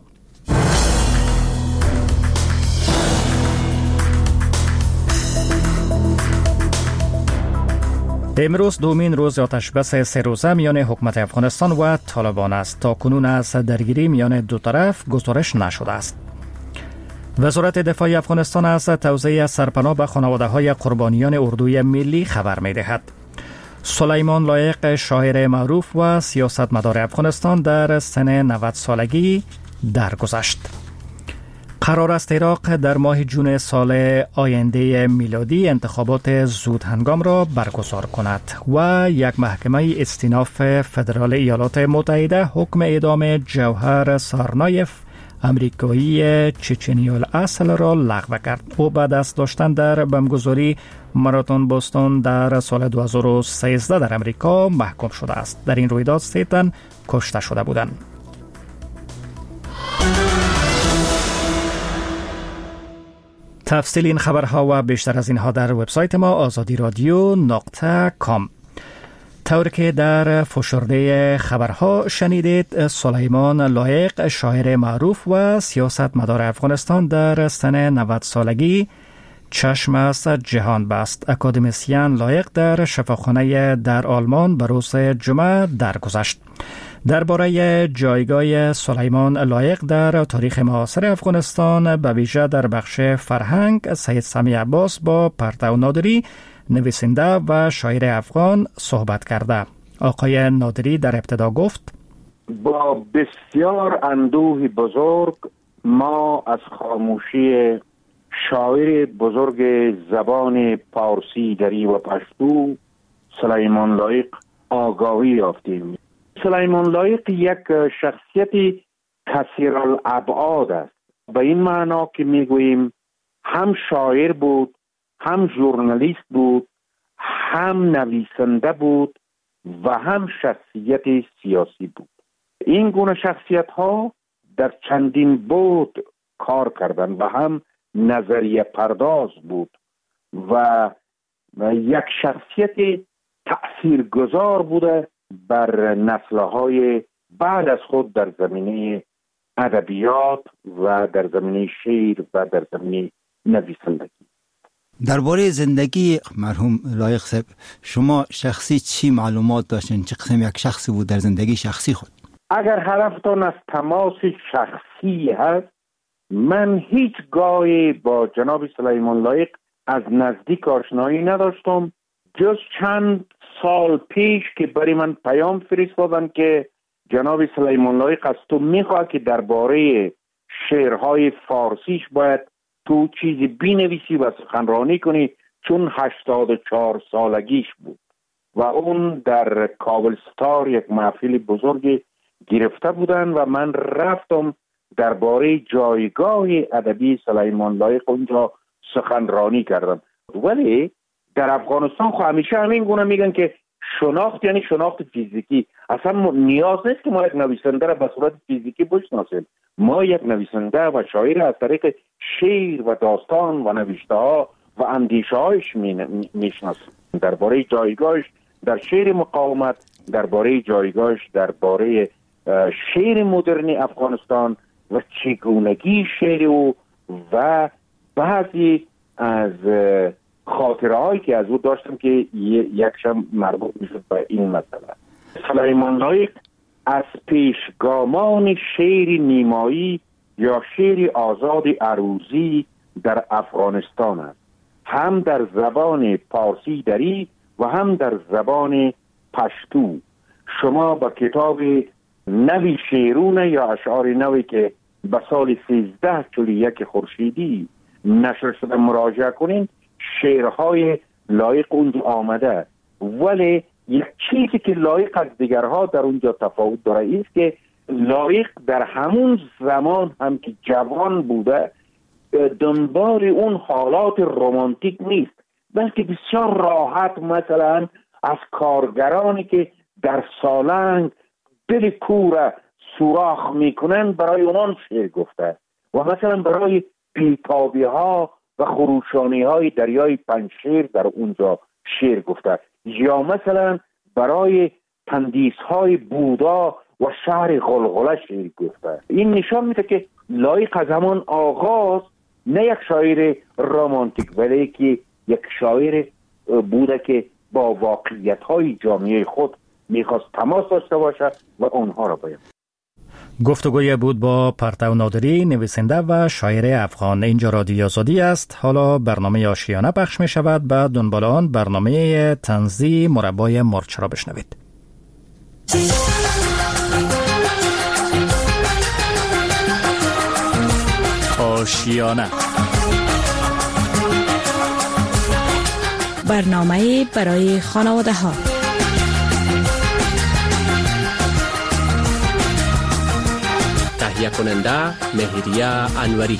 امروز دومین روز آتش بس 3 روزه میان حکومت افغانستان و طالبان است. تا کنون از درگیری میان دو طرف گزارش نشده است. وزارت دفاع افغانستان از توزیع سرپناه به خانواده‌های قربانیان اردوی ملی خبر می‌دهد. سلیمان لایق شاعر معروف و سیاستمدار افغانستان در سن 90 سالگی درگذشت. قرار است عراق در ماه جون سال آینده میلادی انتخابات زود هنگام را برگزار کند و یک محکمه استیناف فدرال ایالات متحده حکم اعدام جوهر سارنایف امریکایی چچنی الاصل را لغو کرد. او بعد از داشتن در بمبگذاری ماراتون بوستون در سال 2013 در امریکا محکوم شده است. در این رویداد 3 تن کشته شده بودند. تفصیل این خبرها و بیشتر از اینها در وبسایت ما azadiradyo.com. طور که در فشرده خبرها شنیدید، سلیمان لایق شاعر معروف و سیاستمدار افغانستان در سن 90 سالگی چشم از جهان بست. اکادمیسین لایق در شفاخانه در آلمان به روز جمعه درگذشت. درباره جایگاه سلیمان لایق در تاریخ معاصر افغانستان به ویژه در بخش فرهنگ، سید سمی عباس با پرتو نادری نویسنده و شاعر افغان صحبت کرده. آقای نادری در ابتدا گفت: با بسیار اندوه بزرگ ما از خاموشی شاعر بزرگ زبان پارسی، دری و پشتو سلیمان لایق آگاهی یافتیم. سلیمان لایق یک شخصیت کثیرالابعاد است، به این معنا که میگوییم هم شاعر بود، هم ژورنالیست بود، هم نویسنده بود و هم شخصیت سیاسی بود. این گونه شخصیت ها در چندین بود کار کردن و هم نظریه پرداز بود و یک شخصیت تأثیرگذار بوده بر نسل‌های بعد از خود در زمینه ادبیات و در زمینه شعر و در زمینه نویسندگی. درباره زندگی مرحوم لایق صاحب شما شخصی چی معلومات داشتین؟ چه قسم یک شخصی بود در زندگی شخصی خود؟ اگر هدفتان از تماس شخصی هست، من هیچ گاهی با جناب سلیمان لایق از نزدیک آشنایی نداشتم، جز چند سال پیش که برای من پیام فرستادن که جناب سلیمان لایق از تو میخواد که درباره شعرهای فارسیش باید تو چیزی بینویسی و سخنرانی کنی، چون 84 سالگیش بود و اون در کابل ستار یک محفل بزرگ گرفته بودن و من رفتم درباره جایگاه ادبی سلیمان لایق اونجا سخنرانی کردم. ولی در افغانستان همیشه همین گونه میگن که شناخت یعنی شناخت فیزیکی. اصلا نیاز نیست که ما یک نویسنده را به صورت فیزیکی بشناسیم. ما یک نویسنده و شاعر از طریق شعر و داستان و نوشته ها و اندیشه هایش میشناسیم. درباره جایگاهش در شعر مقاومت، درباره جایگاهش درباره شعر مدرن افغانستان و چگونگی شعر او و بعضی از خاطره هایی که از او داشتم که یکشم مربوط میشد به این مسئله. سلیمان لایق از پیشگامان شعر نیمایی یا شعر آزاد عروضی در افغانستان است، هم در زبان پارسی دری و هم در زبان پشتو. شما با کتاب نوی شعرونه یا اشعار نوی که به سال 1341 خورشیدی نشر شده مراجعه کنین، شعرهای لایق اونجا آمده. ولی یک چیزی که لایق از دیگرها در اونجا تفاوت داره است که لایق در همون زمان هم که جوان بوده دنبال اون حالات رمانتیک نیست، بلکه بسیار راحت مثلا از کارگرانی که در سالنگ دل کور سوراخ میکنند برای اونان شعر گفته و مثلا برای بیتابی ها و خروشانی های دریای پنجشیر در اونجا شعر گفته، یا مثلا برای تندیس های بودا و شهر غلغله شعر گفته. این نشان میده که لایق از همان آغاز نه یک شاعر رمانتیک ولی که یک شاعر بوده که با واقعیت های جامعه خود میخواست تماس داشته باشه و اونها را باید. گفتگوی بود با پرتو نادری، نویسنده و شاعر افغان. اینجا رادیو آزادی است. حالا برنامه آشیانه پخش می شود. بعد دنبال آن برنامه طنزی مربای مرچ را بشنوید. آشیانه، برنامه برای خانواده ها. تهیه کننده مهریه انوری.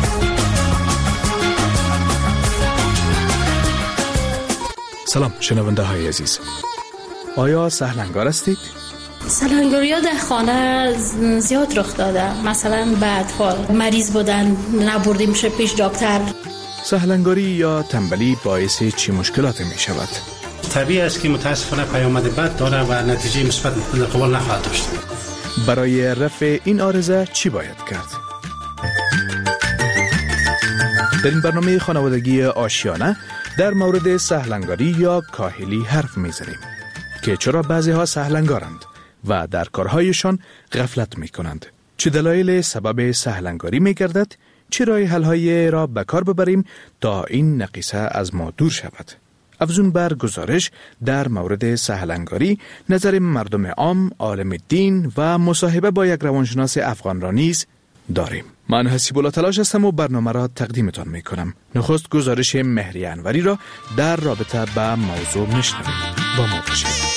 سلام شنونده های عزیز، آیا سهلنگار هستید؟ سهلنگاری ها در خانه زیاد رخ داده، مثلا به اطفال مریض بودن نبردیم شه پیش دکتر. سهلنگاری یا تنبلی باعث چی مشکلات می شود؟ طبیعی است که متاسفانه پیامد بد داره و نتیجه مثبت قبول نخواهد داشت. برای رفع این عارضه چی باید کرد؟ در این برنامه خانوادگی آشیانه در مورد سهلنگاری یا کاهلی حرف می‌زنیم که چرا بعضی ها سهلنگارند و در کارهایشان غفلت می‌کنند. چه دلایل سبب سهلنگاری می‌گردد؟ چه راه حل‌هایی را به کار ببریم تا این نقیصه از ما دور شود؟ افزون بر گزارش در مورد سهلنگاری، نظر مردم عام، عالم دین و مصاحبه با یک روانشناس افغان را نیز داریم. من حسیب الله تلاش هستم و برنامه را تقدیمتان می کنم. نخست گزارش مهریه انوری را در رابطه با موضوع میشنویم. با ما باشید.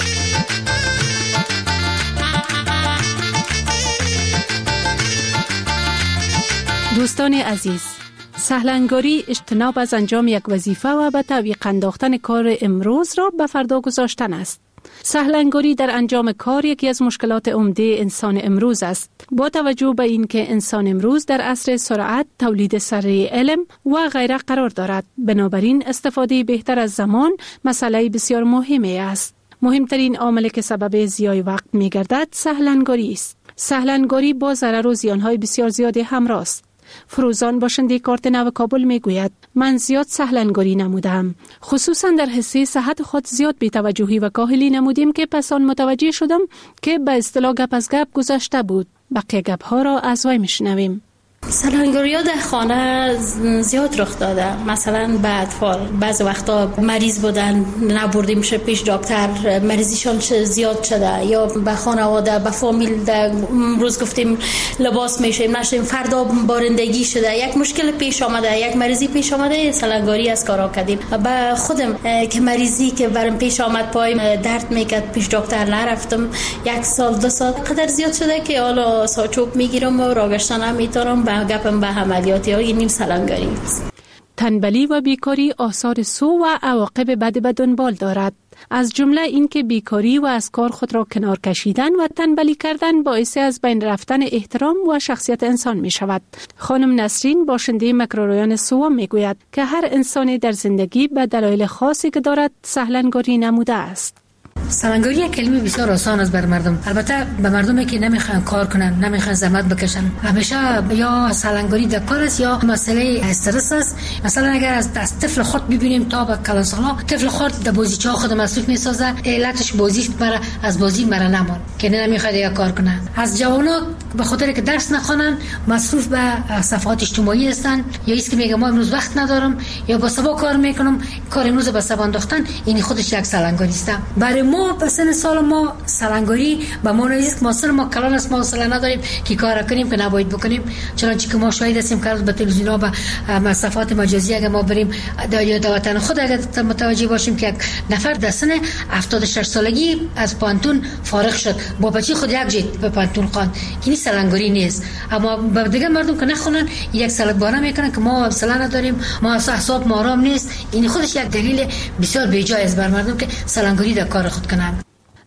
دوستان عزیز، سهلنگاری اجتناب از انجام یک وظیفه و به تعویق انداختن کار امروز را به فردا گذاشتن است. سهلنگاری در انجام کار یکی از مشکلات عمده انسان امروز است. با توجه به اینکه انسان امروز در عصر سرعت، تولید سریع علم و غیره قرار دارد، بنابراین استفاده بهتر از زمان مسئله بسیار مهمی است. مهمترین عامل که سبب ضیاع وقت می‌گردد سهلنگاری است. سهلنگاری با ضرر و زیان‌های بسیار زیادی همراه است. فروزان باشنده کارت نو کابل میگوید من زیاد سهلنگاری نمودم، خصوصا در حصه صحت خود زیاد بی‌توجهی و کاهلی نمودیم که پس آن متوجه شدم که به اصطلاح گپ از گپ گذشته بود. بقیه گپ ها را از وی میشنویم. سهلنگاری ها در خانه زیاد رخ داده، مثلا به اطفال بعض وقتا مریض بودن نبردیم شه پیش دکتر، مریضیشان زیاد شده، یا به خانواده به فامیل در روز گفتیم لباس میشیم نشیم، فردا بارندگی شده، یک مشکل پیش آمده، یک مریضی پیش آمده، سهلنگاری از کارا کردیم. به خودم که مریضی که برام پیش آمد، پایم درد میکرد، پیش دکتر نرفتم، 1 سال 2 سال قدر زیاد شده که حالا ساچوب میگیرم و راگشتن نمیتونم، گپم به عملیاتی های نیم سهلنگاری است. تنبلی و بیکاری آثار سو و عواقب بد به دنبال دارد. از جمله اینکه بیکاری و از کار خود را کنار کشیدن و تنبلی کردن باعث از بین رفتن احترام و شخصیت انسان می شود. خانم نسرین باشنده مکروریان سو می گوید که هر انسانی در زندگی به دلایل خاصی که دارد سهلنگاری نموده است. سهلنگاری یک کلمه بسیار آسان است بر مردم، البته به مردمی که نمیخوان کار کنن، نمیخوان زحمت بکشن، همیشه یا سهلنگاری در کار است یا مسئله استرس است. مثلا اگر از طفل خود ببینیم تا به کلانسالا، طفل خود در بازیچه خود مصروف میسازه، علتش بازیش مرا از بازی مرا نمان که نمیخواد یا کار کنه. از جوانا به خاطر که درس نخوانن مصروف به صفحات اجتماعی هستن، یا ایست که میگه ما امروز وقت ندارم، یا با سبا کار میکنم، کار امروز به سبا انداختن، این خودش یک سهلنگاری است. برای ما پسن سال ما سهلنگاری به ما نیست که ما کلان است، ما حوصله نداریم که کار کنیم که نباید بکنیم، چنانچه که ما شاهد هستیم که به تلویزیون‌ها و صفحات مجازی اگر ما بریم در وطن خود اگر متوجه باشیم که یک نفر در سن 76 سالگی از پانتون فارغ شد، با بچه خود یک جیت به پانتون خواند، این سهلنگاری نیست. اما به دیگه مردم که نخونن یک سالک باره میکنن که ما حوصله نداریم، ما اعصاب ما آرام نیست، این خودش یک دلیل بسیار بی‌جای است بر مردم که سهلنگاری در کار خود کنن.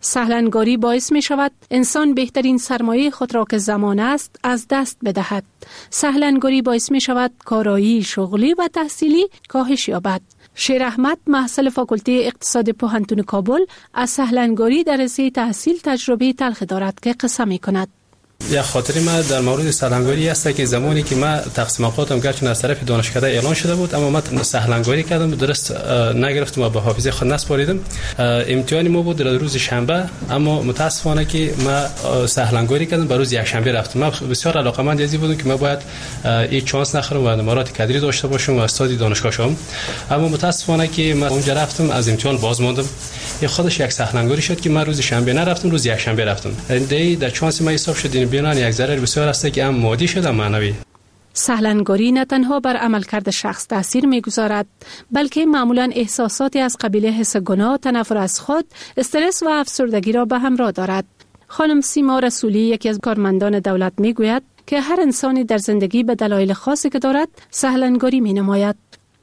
سهلنگاری باعث می شود انسان بهترین سرمایه خود را که زمان است از دست بدهد. سهلنگاری باعث می شود کارایی شغلی و تحصیلی کاهش یابد. شیر احمد محصل فاکولته اقتصاد پوهنتون کابل از سهلنگاری در رشته تحصیل تجربه تلخ دارد که قصه می کند. یک خاطری ما در مورد سهلنگاری است که زمانی که ما تقسیم اوقاتم گرچه از طرف دانشکده اعلان شده بود اما من سهلنگاری کردم درست نگرفتم و به حافظه خود نسپاریدم. امتحان ما بود در روز شنبه اما متاسفانه که ما سهلنگاری کردم به روز یک شنبه رفتم. من بسیار علاقه‌مند ازی بودم که ما باید این چانس نخورم و نمرات کادری داشته باشم و استاد دانشگاه شوم، اما متاسفانه که من اونجا رفتم از امتحان باز ماندم. این خودش یک سهلنگاری شد که من روز شنبه نرفتم، روز یک شنبه رفتم. در چانس ما حساب شد بیان یک ضرر بسیار است که هم مادی شده معنوی. سهلنگاری نه تنها بر عملکرد شخص تاثیر می‌گذارد بلکه معمولاً احساساتی از قبیل حس گناه، تنفر از خود، استرس و افسردگی را به همراه دارد. خانم سیما رسولی یکی از کارمندان دولت میگوید که هر انسانی در زندگی به دلایل خاصی که دارد سهلنگاری می‌نماید.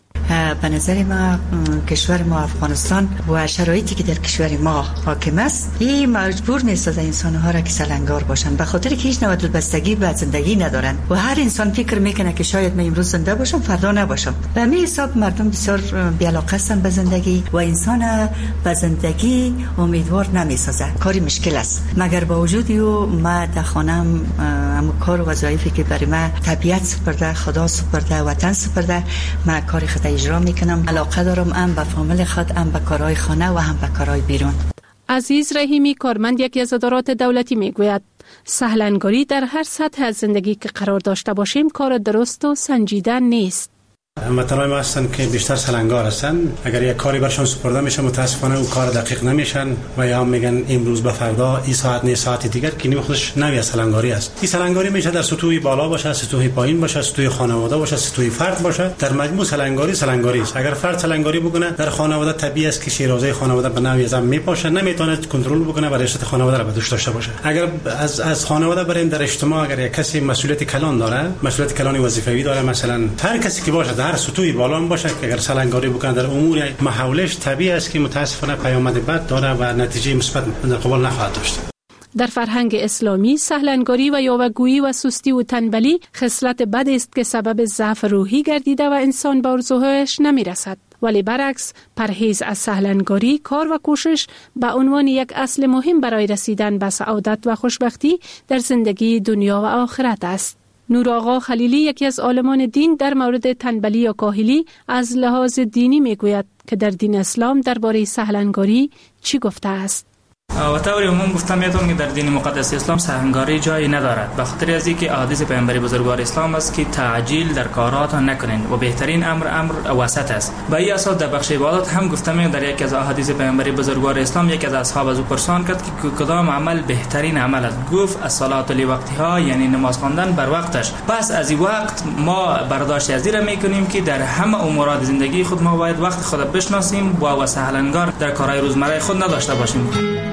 به نظر ما کشور ما افغانستان و شرایطی که در کشور ما حاکم است این مجبور نیست از انسان‌ها را که سهلنگار باشند، به خاطر که هیچ نوع دلبستگی به زندگی ندارند و هر انسان فکر میکنه که شاید من امروز زنده باشم فردا نباشم. به همین حساب مردم بسیار بی‌علاقه هستند به زندگی و انسان به زندگی امیدوار نمیسازه. کاری مشکل است، مگر با وجود او ما در خانم هم کار و وظایفی که برای ما طبیعت سپرده، خدا سپرده، وطن سپرده، ما کاری خود اجرا میکنم. علاقه دارم هم به فامیل خود، هم به کارهای خانه و هم به کارهای بیرون. عزیز رحیمی کارمند یکی از ادارات دولتی میگوید سهلنگاری در هر سطح از زندگی که قرار داشته باشیم کار درست و سنجیده نیست. هموطنان ما هستن که بیشتر سهلنگار هستن. اگر یک کاری برشان سپرده میشه متاسفانه اون کار دقیق نمیشن و یا میگن امروز به فردا این ساعت نه ساعت دیگر که نیم خودش نوی سهلنگاری است. این سهلنگاری میشه در سطوح بالا باشه، سطوح پایین باشه، سطوح خانواده باشه، سطوح فرد باشه. در مجموع سهلنگاری است. اگر فرد سهلنگاری بکنه در خانواده طبیعی است که شیرازه خانواده به نوی زم میپاشه، نمیتونه کنترل بکنه و رشته خانواده را به دوش داشته باشه. اگر از خانواده بریم در اجتماع، اگر یک کسی مسئولیت کلان داره، مسئولیت کلانی وظیفه‌ای داره، مثلا هر کسی که باشه هر سطوحی بالا باشه که اگر سهلنگاری بکنه در امور محولش طبیعی است که متاسفانه پیامد بد داره و نتیجه مثبت در قبال نخواهد داشت. در فرهنگ اسلامی سهلنگاری و یاوه‌گویی و سستی و تنبلی خصلت بد است که سبب ضعف روحی گردیده و انسان به آرزوهایش نمیرسد. ولی برعکس پرهیز از سهلنگاری، کار و کوشش به عنوان یک اصل مهم برای رسیدن به سعادت و خوشبختی در زندگی دنیا و آخرت است. نور آقا خلیلی یکی از عالمان دین در مورد تنبلی یا کاهلی از لحاظ دینی میگوید که در دین اسلام درباره سهلنگاری چی گفته است. و طور عموم گفته میتونم که در دین مقدس اسلام سهلنگاری جایی ندارد، به خاطر از اینکه احادیث پیامبر بزرگوار اسلام است که تعجیل در کارات نکنید و بهترین امر وسط است. به این اساس در بخش عبادات هم گفته می در یکی از احادیث پیامبر بزرگوار اسلام یکی از اصحاب از او پرسان کرد که کدام عمل بهترین عمل است. گفت الصلاه لوقتها، یعنی نماز خواندن بر وقتش. پس از این وقت ما برداشت از این میکنیم که در همه امورات زندگی خود ما باید وقت خود بشناسیم و سهلنگار در کارهای روزمره خود نداشته باشیم.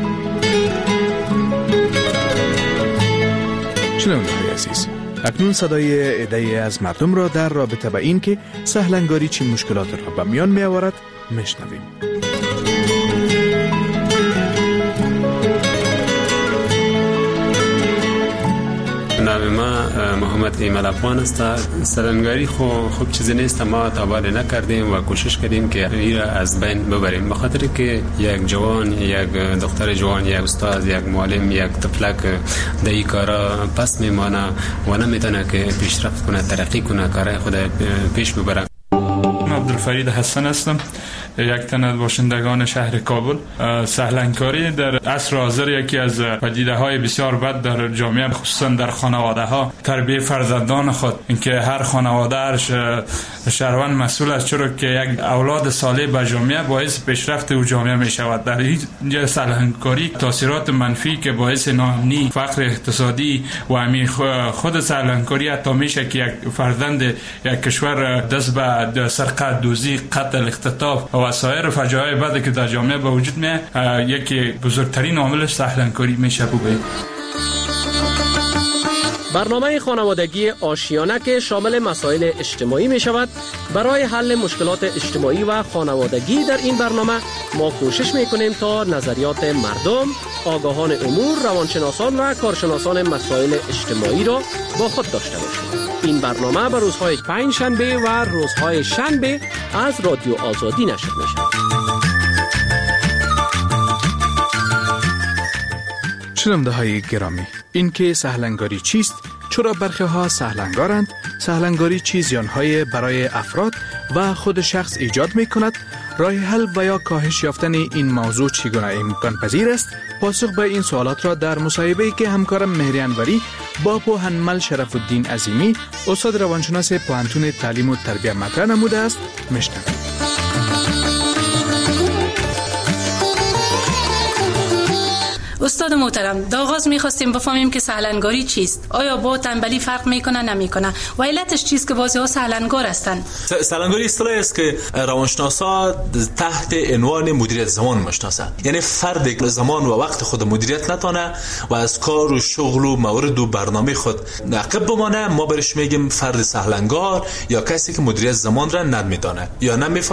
شنونده‌های عزیز، اکنون صدای عده‌ای از مردم را در رابطه با این که سهلنگاری چه مشکلات را به میان می‌آورد میشنویم. نام ما محمد ایمل افغان است. سهلنگاری خوب چیزی نیست، ما تا حالا نکردیم و کوشش کردیم که این را از بین ببریم، به خاطر که یک جوان، یک دختر جوان، یک استاد، یک معلم، یک طفلک در این کارا پس میمانه و نمیتونه که پیشرفت کنه، ترقی کنه، کارهای خود پیش ببره. عبدالفرید حسن هستم، یک تن از باشندگان شهر کابل. سهلنگاری در عصر حاضر یکی از پدیده‌های بسیار بد در جامعه، خصوصا در خانواده‌ها. تربیت فرزندان خود، اینکه هر خانواده شهروند مسئول است، چرا که یک اولاد صالح به جامعه باعث پیشرفت او جامعه می شود. در اینجا سهلنگاری تاثیرات منفی که باعث ناامنی، فقر اقتصادی و همین خود سهلنگاری حتی میشه که یک فرزند یک کشور دست به سرقت، دزدی، قتل، اختطاف و سایر فجایع بعد که در جامعه به وجود میاد، یکی بزرگترین عاملش سهلنگاری میشه بگوییم. برنامه خانوادگی آشیانه که شامل مسائل اجتماعی می شود. برای حل مشکلات اجتماعی و خانوادگی در این برنامه ما کوشش می کنیم تا نظریات مردم، آگاهان امور، روانشناسان و کارشناسان مسائل اجتماعی را با خود داشته باشیم. این برنامه به روزهای پنج شنبه و روزهای شنبه از رادیو آزادی نشر می شود. شنونده های گرامی، این که سهلنگاری چیست؟ چرا برخی ها سهلنگارند؟ سهلنگاری چه زیانهای برای افراد و خود شخص ایجاد می کند؟ راه حل و یا کاهش یافتن این موضوع چگونه امکان پذیر است؟ پاسخ به این سوالات را در مصاحبه‌ای که همکارم مهری انوری با پوهنمل شرف الدین عظیمی، استاد روانشناس پوهنتون تعلیم و تربیت مطرح نموده است میشنوید. استاد محترم، در آغاز می‌خواستیم بفهمیم که سهلنگاری چیست؟ آیا با تنبلی فرق میکنه نمیکنه؟ و علتش چیست که بعضی‌ها سهلنگار هستند؟ سهلنگاری اصطلاحی است که روانشناسا تحت عنوان مدیریت زمان میشناسند. یعنی فردی که زمان و وقت خود مدیریت نتونه و از کار و شغل و موارد و برنامه خود عقب بمانه، ما برش میگیم فرد سهلنگار یا کسی که مدیریت زمان را نمیدونه یا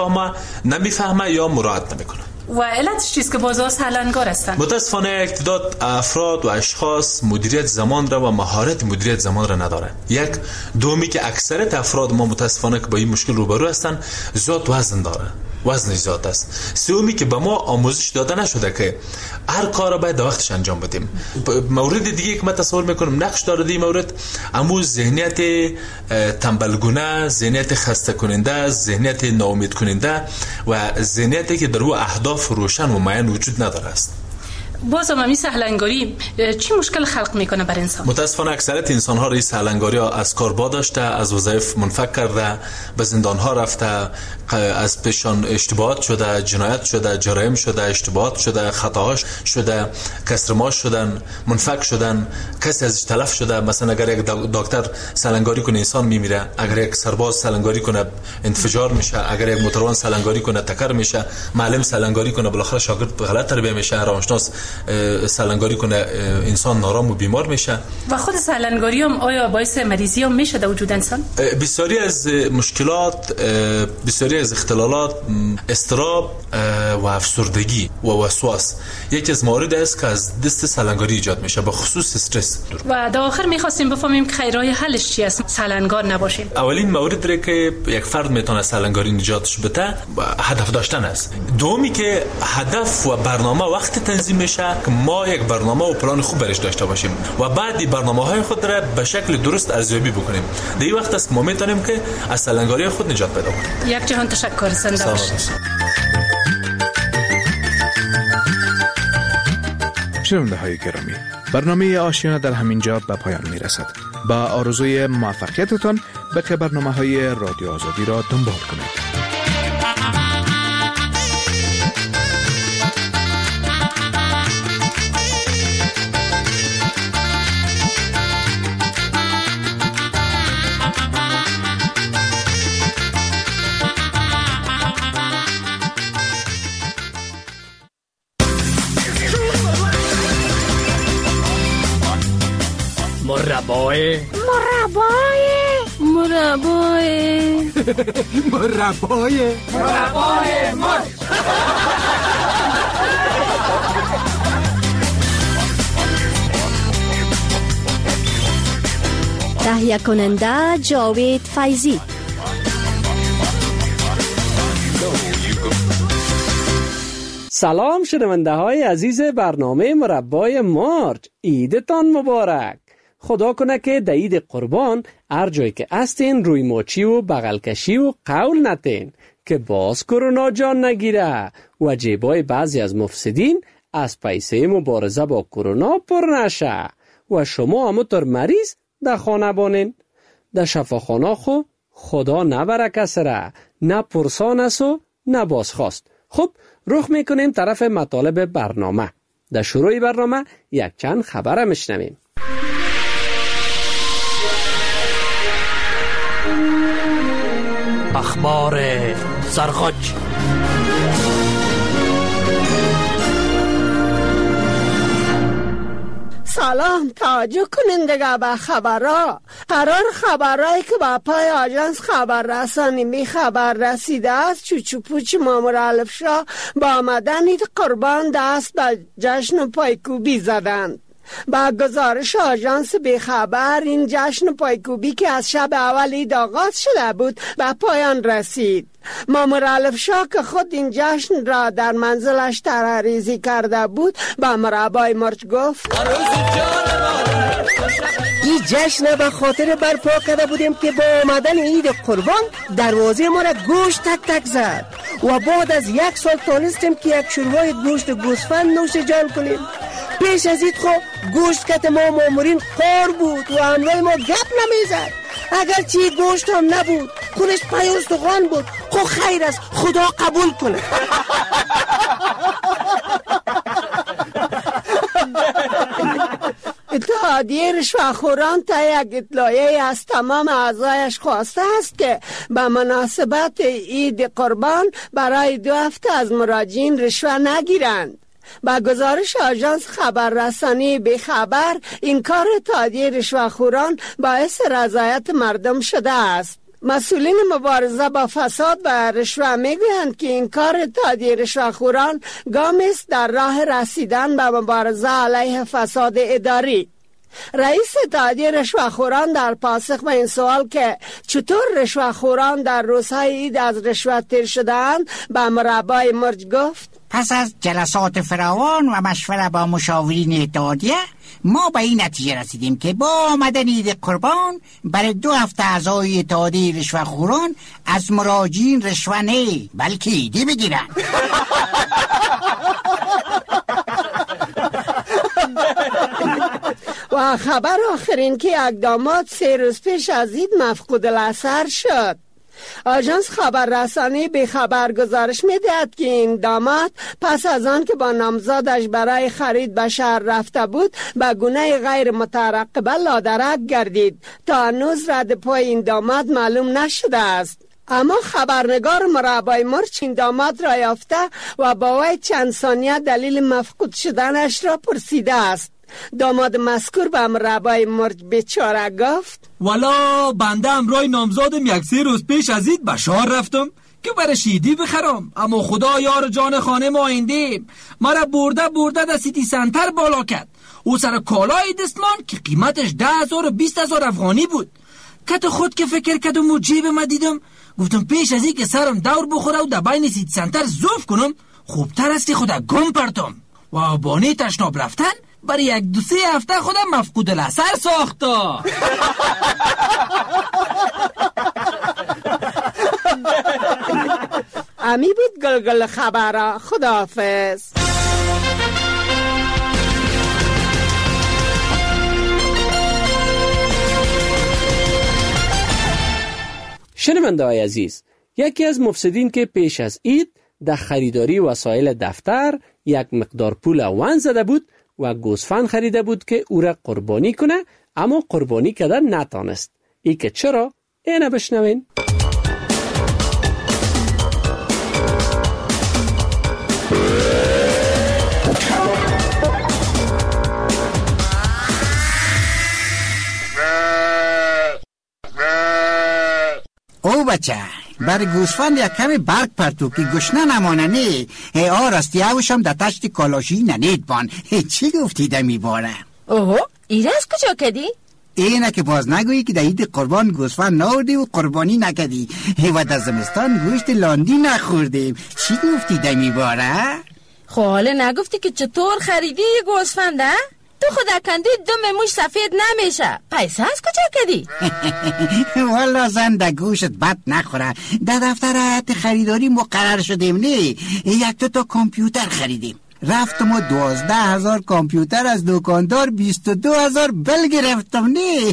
نمیفهمه یا مراعات نمیکنه. و علتش چیست که بعضی‌ها سهلنگار هستند؟ متاسفانه تعداد افراد و اشخاص مدیریت زمان را و مهارت مدیریت زمان را ندارند. یک دومی که اکثریت افراد ما متاسفانه که با این مشکل روبرو هستند، زیاد وزن دارند. وزن زیاد است. سومی که به ما آموزش داده نشده که هر کار را باید در وقتش انجام بدیم. مورد دیگه که من تصور میکنم نقش داره این مورد، امو ذهنیت تنبلگونه، ذهنیت خسته کننده، ذهنیت ناامید کننده و ذهنیتی که در او اهداف روشن و معین وجود نداره است. باز هم سهلنگاری چی مشکل خلق میکنه بر انسان؟ متاسفانه اکثریت انسان ها این سهلنگاری ها از کار داشته، از وظایف منفک کرده، به زندان ها رفته، از پیشان اشتباهات شده، جنایت شده، جرایم شده، اشتباهات شده، خطاهاش شده، کسر ماش شدن، منفک شدن، کسی ازش تلف شده. مثلا اگر یک دکتر سهلنگاری کنه انسان میمیره، اگر یک سرباز سهلنگاری کنه انفجار میشه، اگر یک موتروان سهلنگاری کنه تکر میشه، معلم سهلنگاری کنه بالاخره شاگرد غلط تربیت میشه، روانشناس سهلنگاری کنه انسان نارام و بیمار میشه. و خود سهلنگاری هم آیا باعث مریضی هم میشه در وجود انسان؟ بسیاری از مشکلات، بسیاری از اختلالات، اضطراب و افسردگی و وسواس یکی از موارد است که از دست سهلنگاری ایجاد میشه، به خصوص استرس. و در آخر میخواستیم بفهمیم که خیرهای حلش چی است سهلنگار نباشیم. اولین مورد که یک فرد میتونه سهلنگاری نجاتش بده هدف داشتن است. دومی که هدف و برنامه وقت تنظیم میشه که ما یک برنامه و پلان خوب برش داشته باشیم و بعد برنامه‌های خود را به شکل درست ارزیابی بکنیم. در این وقت است که ما میتونیم که از سهلنگاری خود نجات پیدا کنیم. یک جهان تشکر. زنده باشید. شنونده های گرامی، برنامه آشیانه در همین جا به پایان می رسد. با آرزوی موفقیتتان به برنامه های رادیو آزادی را دنبال کنید. مربای تهیه کننده جاوید فیضی. سلام شنونده های عزیز برنامه مربای مارچ، عیدتان مبارک. خدا کنه که در عید قربان هر جایی که هستین روی ماچی و بغل کشی و قول نتین که باز کرونا جان نگیره و جیبای بعضی از مفسدین از پیسه مبارزه با کرونا پر نشه و شما همونطور مریض در خانه بانین. در شفاخانه خو خدا نبره کسره، نه پرسان است و نه بازخواست. خب رخ میکنیم طرف مطالب برنامه. در شروع برنامه یک چند خبر میشنویم. اخبار سرخوش. سلام، توجه کنین دیگه به خبرها. قرار خبرهایی که با پای آژانس خبررسانی می خبر رسیده است چوچو پوچ مامور الفشا با آمدن عید قربان دست به جشن پایکوبی زدند. با گزارش آژانس بیخبر این جشن پایکوبی که از شب اول عید آغاز شده بود به پایان رسید. مامور الفشا که خود این جشن را در منزلش طرح‌ریزی کرده بود با مربای مرچ گفت این جشن به خاطر برپا کرده بودیم که با آمدن عید قربان دروازه ما را گوشت تک تک زد و بعد از 1 سال تانستیم که یک شوربای گوشت گوسفند نوش جان کنیم. پیش از عید خب گوشت کت ما مامورین خار بود و همراه ما گپ نمیزد. اگر چی گوشت هم نبود خونش پای استخوان بود. خب خیر است، خدا قبول کنه. اتحادیه رشوهخوران تا یک اطلاعیه از تمام اعضایش خواسته است که به مناسبت عید قربان برای 2 هفته از مراجعین رشوه نگیرند. با گزارش آژانس خبررسانی بیخبر این کار اتحادیه رشوهخوران باعث رضایت مردم شده است. مسئولین مبارزه با فساد و رشوه میگویند که این کار اتحادیه رشوهخوران گامی است در راه رسیدن به مبارزه علیه فساد اداری. رئیس اتحادیه رشوهخوران در پاسخ به این سوال که چطور رشوهخوران در روزهای عید از رشوه تیر شده‌اند به مربای مرج گفت پس از جلسات فراوان و مشوره با مشاورین اتحادیه ما به این نتیجه رسیدیم که با آمدن عید قربان برای 2 هفته اعضای اتحادیه رشوهخوران از مراجعین رشوه نه بلکه عیدی بگیرن. و خبر آخرین که یک داماد 3 روز پیش از عید مفقود الاثر شد. آژانس خبررسانی بیخبر گزارش می‌دهد که این داماد پس از آن که با نامزادش برای خرید به شهر رفته بود به گونه غیر مترقبه لادرک گردید. تا هنوز رد پای این داماد معلوم نشده است. اما خبرنگار مربای مرچ این داماد را یافته و با وی چند ثانیه دلیل مفقود شدنش را پرسیده است. داماد مذکور به مربای مرج بیچاره گفت والا بنده امرای نامزادم 1-3 روز پیش از عید به شهر رفتم که برای شیدی بخرم، اما خدا یار جان خانه ما آینده مرا برده در سیتی سنتر بالا کرد. او سر کالای دستمان که قیمتش 10,000 و 20,000 افغانی بود. کت خود که فکر کردم و جیب ما دیدم گفتم پیش از این که سرم دور بخوره و در بین سیتی سنتر زوف کنم خوبتر است که خدا گم پرتم و بانه تشناب رفتن برای 1-2-3 هفته خودم مفقود الاثر ساختا. امی بود گلگل خبره. خداحافظ. شنونده های عزیز، یکی از مفسدین که پیش از عید در خریداری وسایل دفتر یک مقدار پول وان زده بود و گوسفند خریده بود که او را قربانی کنه، اما قربانی کردن نتانست. ای که چرا؟ اینه بشنوین. او بچه بر گوسفند یک کمی برگ پرتو که گشنه نمانه نه. آراستی اوشم در تشت کالاشی ننید بان. چی گفتی دمی باره؟ اوه ایره از کجا کدی؟ اینه که باز نگویی که در عید قربان گوسفند ناردی و قربانی نکدی و در زمستان گوشت لاندی نخوردیم. چی گفتی دمی باره؟ خب حالا نگفتی که چطور خریدی گوسفنده؟ تو خدا کندی دم موش سفید نمیشه. پیسه از کجا کدی؟ والا زن در گوشت بد نخوره. در دفتر هیئت خریداری مقرر شدیم نه 1-2 کامپیوتر خریدیم. رفتم و 12,000 کامپیوتر از دکاندار 22,000 بل گرفتم نه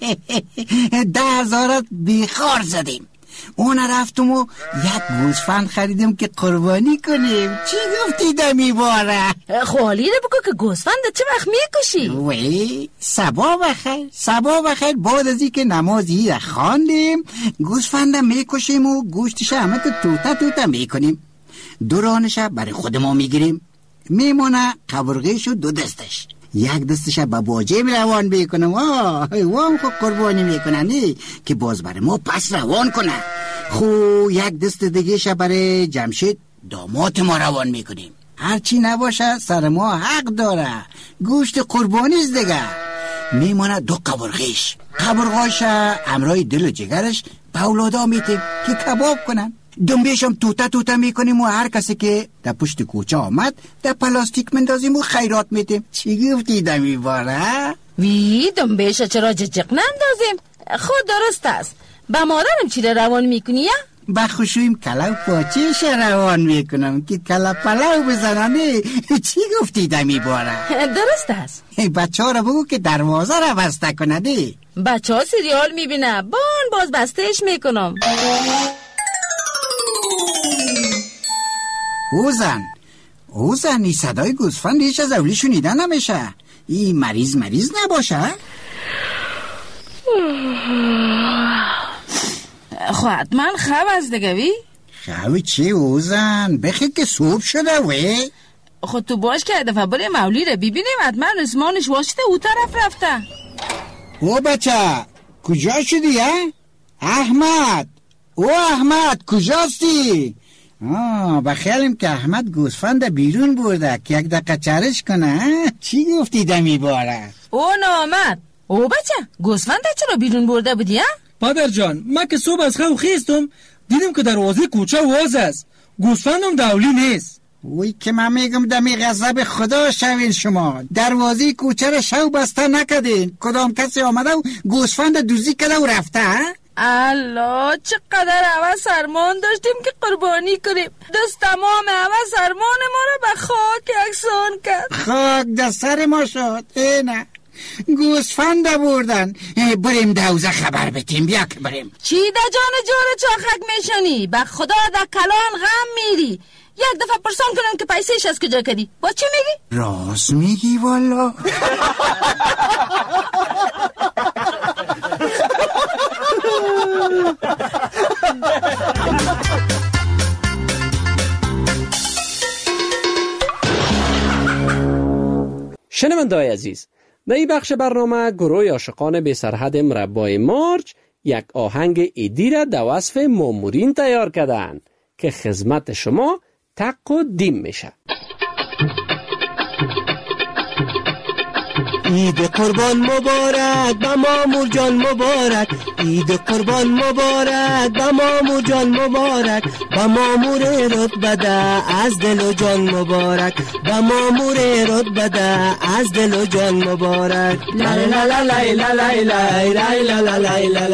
10,000 بیخار زدیم. اون رفتم و 1 گوسفند خریدیم که قربانی کنیم. چی گفتی دمی باره؟ خوالی رو بگو که گوسفند چه وقت میکشی؟ وی سبا بخیر بعد از این که نماز عید خواندیم گوسفند میکشیم و گوشتش همه توته میکنیم. دورانش برای خود ما میگیریم. میمونه قبرغیش و 2 دستش. یک دستش به باجه روان بکنم وام خود قربانی میکنن که باز برای ما پس روان کنه. خو یک دست دیگه برای جمشید داماد ما روان میکنیم. هرچی نباشه سر ما حق داره، گوشت قربانیست دیگه. میمانه 2 قبرغیش، قبرغاش امرای دل و جگرش به اولادا میتیم که کباب کنن. دنبیشم توته میکنیم و هر کسی که در پشت کوچه آمد در پلاستیک مندازیم و خیرات میتیم. چی گفتی دمی باره؟ وی دنبیش چرا ججق نندازیم؟ خود درست است. با مادرم چی روان میکنی یا؟ با خوشویم کلو پاچهش روان میکنم که کلو پلو بزنانه. چی گفتی دمی باره؟ درست است. بچه ها رو بگو که دروازه رو بسته کنه. بچه ها سریال میبینه باز بستهش میکنم. اوزن این صدای گوسفند هیچ از اولی شنیدن نمیشه. این مریض نباشه؟ خب حتما خواب از دگوی؟ خوابی چی اوزن؟ بخی که صبح شده وی؟ خود تو باش که دفعه برای مولی رو ببینیم حتما اسمانش واشته او طرف رفته. او بچه کجا شدی احمد کجاستی؟ بخیالیم که احمد گوسفند بیرون برده که یک دقیقه چرش کنه. چی گفتی دمی باره؟ او نامد. او بچه گوسفند چرا بیرون برده بودی پدر جان، من که صبح از خواب خیستم دیدم که دروازه کوچه واز است، گوسفندم دولی نیست. وی که من میگم دمی غضب خدا شوین شما. دروازه کوچه را شو بسته نکدین. کدام کسی آمده و گوسفند دوزی کده و رفته الله چقدر همه سرمان داشتیم که قربانی کنیم. دست تمام همه سرمان ما رو به خاک یکسان کرد. خاک در سر ما شد. نه گوسفند بردن. بریم دوزه خبر بتیم. بیا که بریم. چی در جان جور چاخک میشنی؟ به خدا در کلان غم میری. یک دفعه پرسان کنم که پیسهش از کجا کردی. با چی میگی؟ راست میگی والا. شنونده‌های عزیز، در این بخش برنامه گروه عاشقان بی سرحد مربای مارج یک آهنگ ایدی را در وصف مامورین تیار کردند که خدمت شما تقدیم میشه. عید قربان مبارک به مامور جان مبارک. عید قربان مبارک به مامور جان مبارک. به مامور رتبه ده از دل و جان مبارک. به مامور رتبه ده از دل و جان مبارک. لا لا لا لا لا لا لا لا لا لا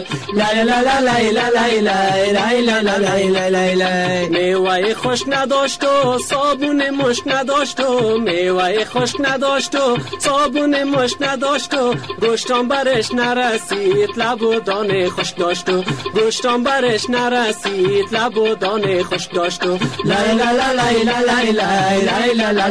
لا لا لا. میوه خشک نداشت و صابون مشک نداشت و میوه خشک نداشت و صابون مشک نداشت و گوشتان برش نرسید لب و دانه خشک داشت و گوشتان برش نرسید لب و دانه خشک داشت و لا لا لا لا لا لا لا لا لا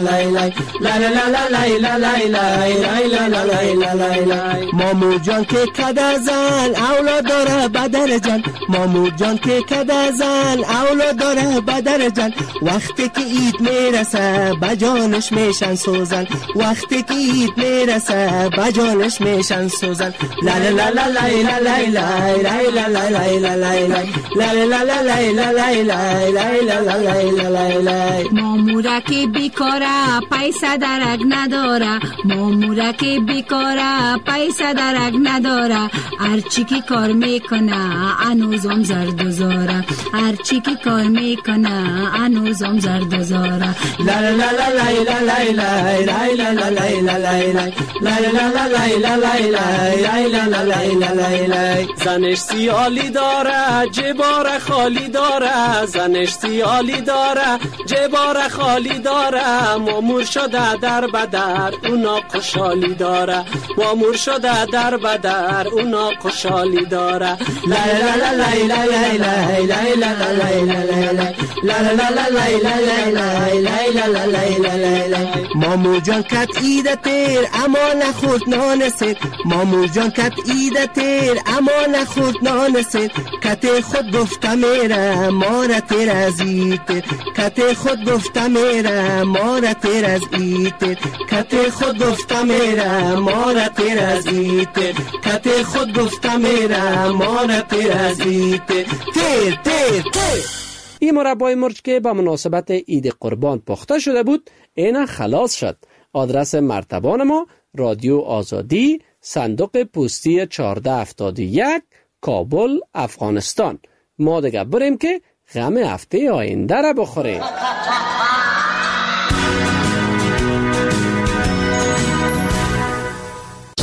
لا لا لا. مامور جان که کده زن اولاد داره بدر جان. مامور جان که کده زن اولاد داره بدر جان. وقتی که عید میرسه بجانش میشن سوزن. وقتی که عید میرسه بجانش میشن سوزن. لا لا لا لا لا لا لا لا لا. مامورا که بیکاره پیسه درک نداره. مامورا که بیکاره پیسه درک نداره. هرچی که کار میکنه انوزم زرد و زاره. هرچی که کار میکنه انوزم زرد و زاره. لا لا لا لا لا لا لا لا لا. زنش سیالی داره جبار خالی داره. زنش سیالی داره جبار خالی داره. مامور شده در بدر اونا خوشحالی داره. مامور شده در بدر اونا خوشحالی داره. لا لا لا لا لا لا لا لا لا. مامور جان کت عیدت تیر اما نخورد نان سیر مامور جان کت ایده تیر اما نخورد نان سیر کت خود گفته میره ماره تیر از ایتر کت خود گفته میره ماره تیر از ایتر کت خود گفته میره ماره تیر از ایتر کت خود گفته میره ماره تیر از ایتر تیر تیر تیر. این مربای مرچ که به مناسبت عید قربان پخته شده بود اینا خلاص شد. آدرس مرتبان ما رادیو آزادی، صندوق پستی 1471، کابل، افغانستان. ما دیگه بریم که غم هفته آینده را بخوریم.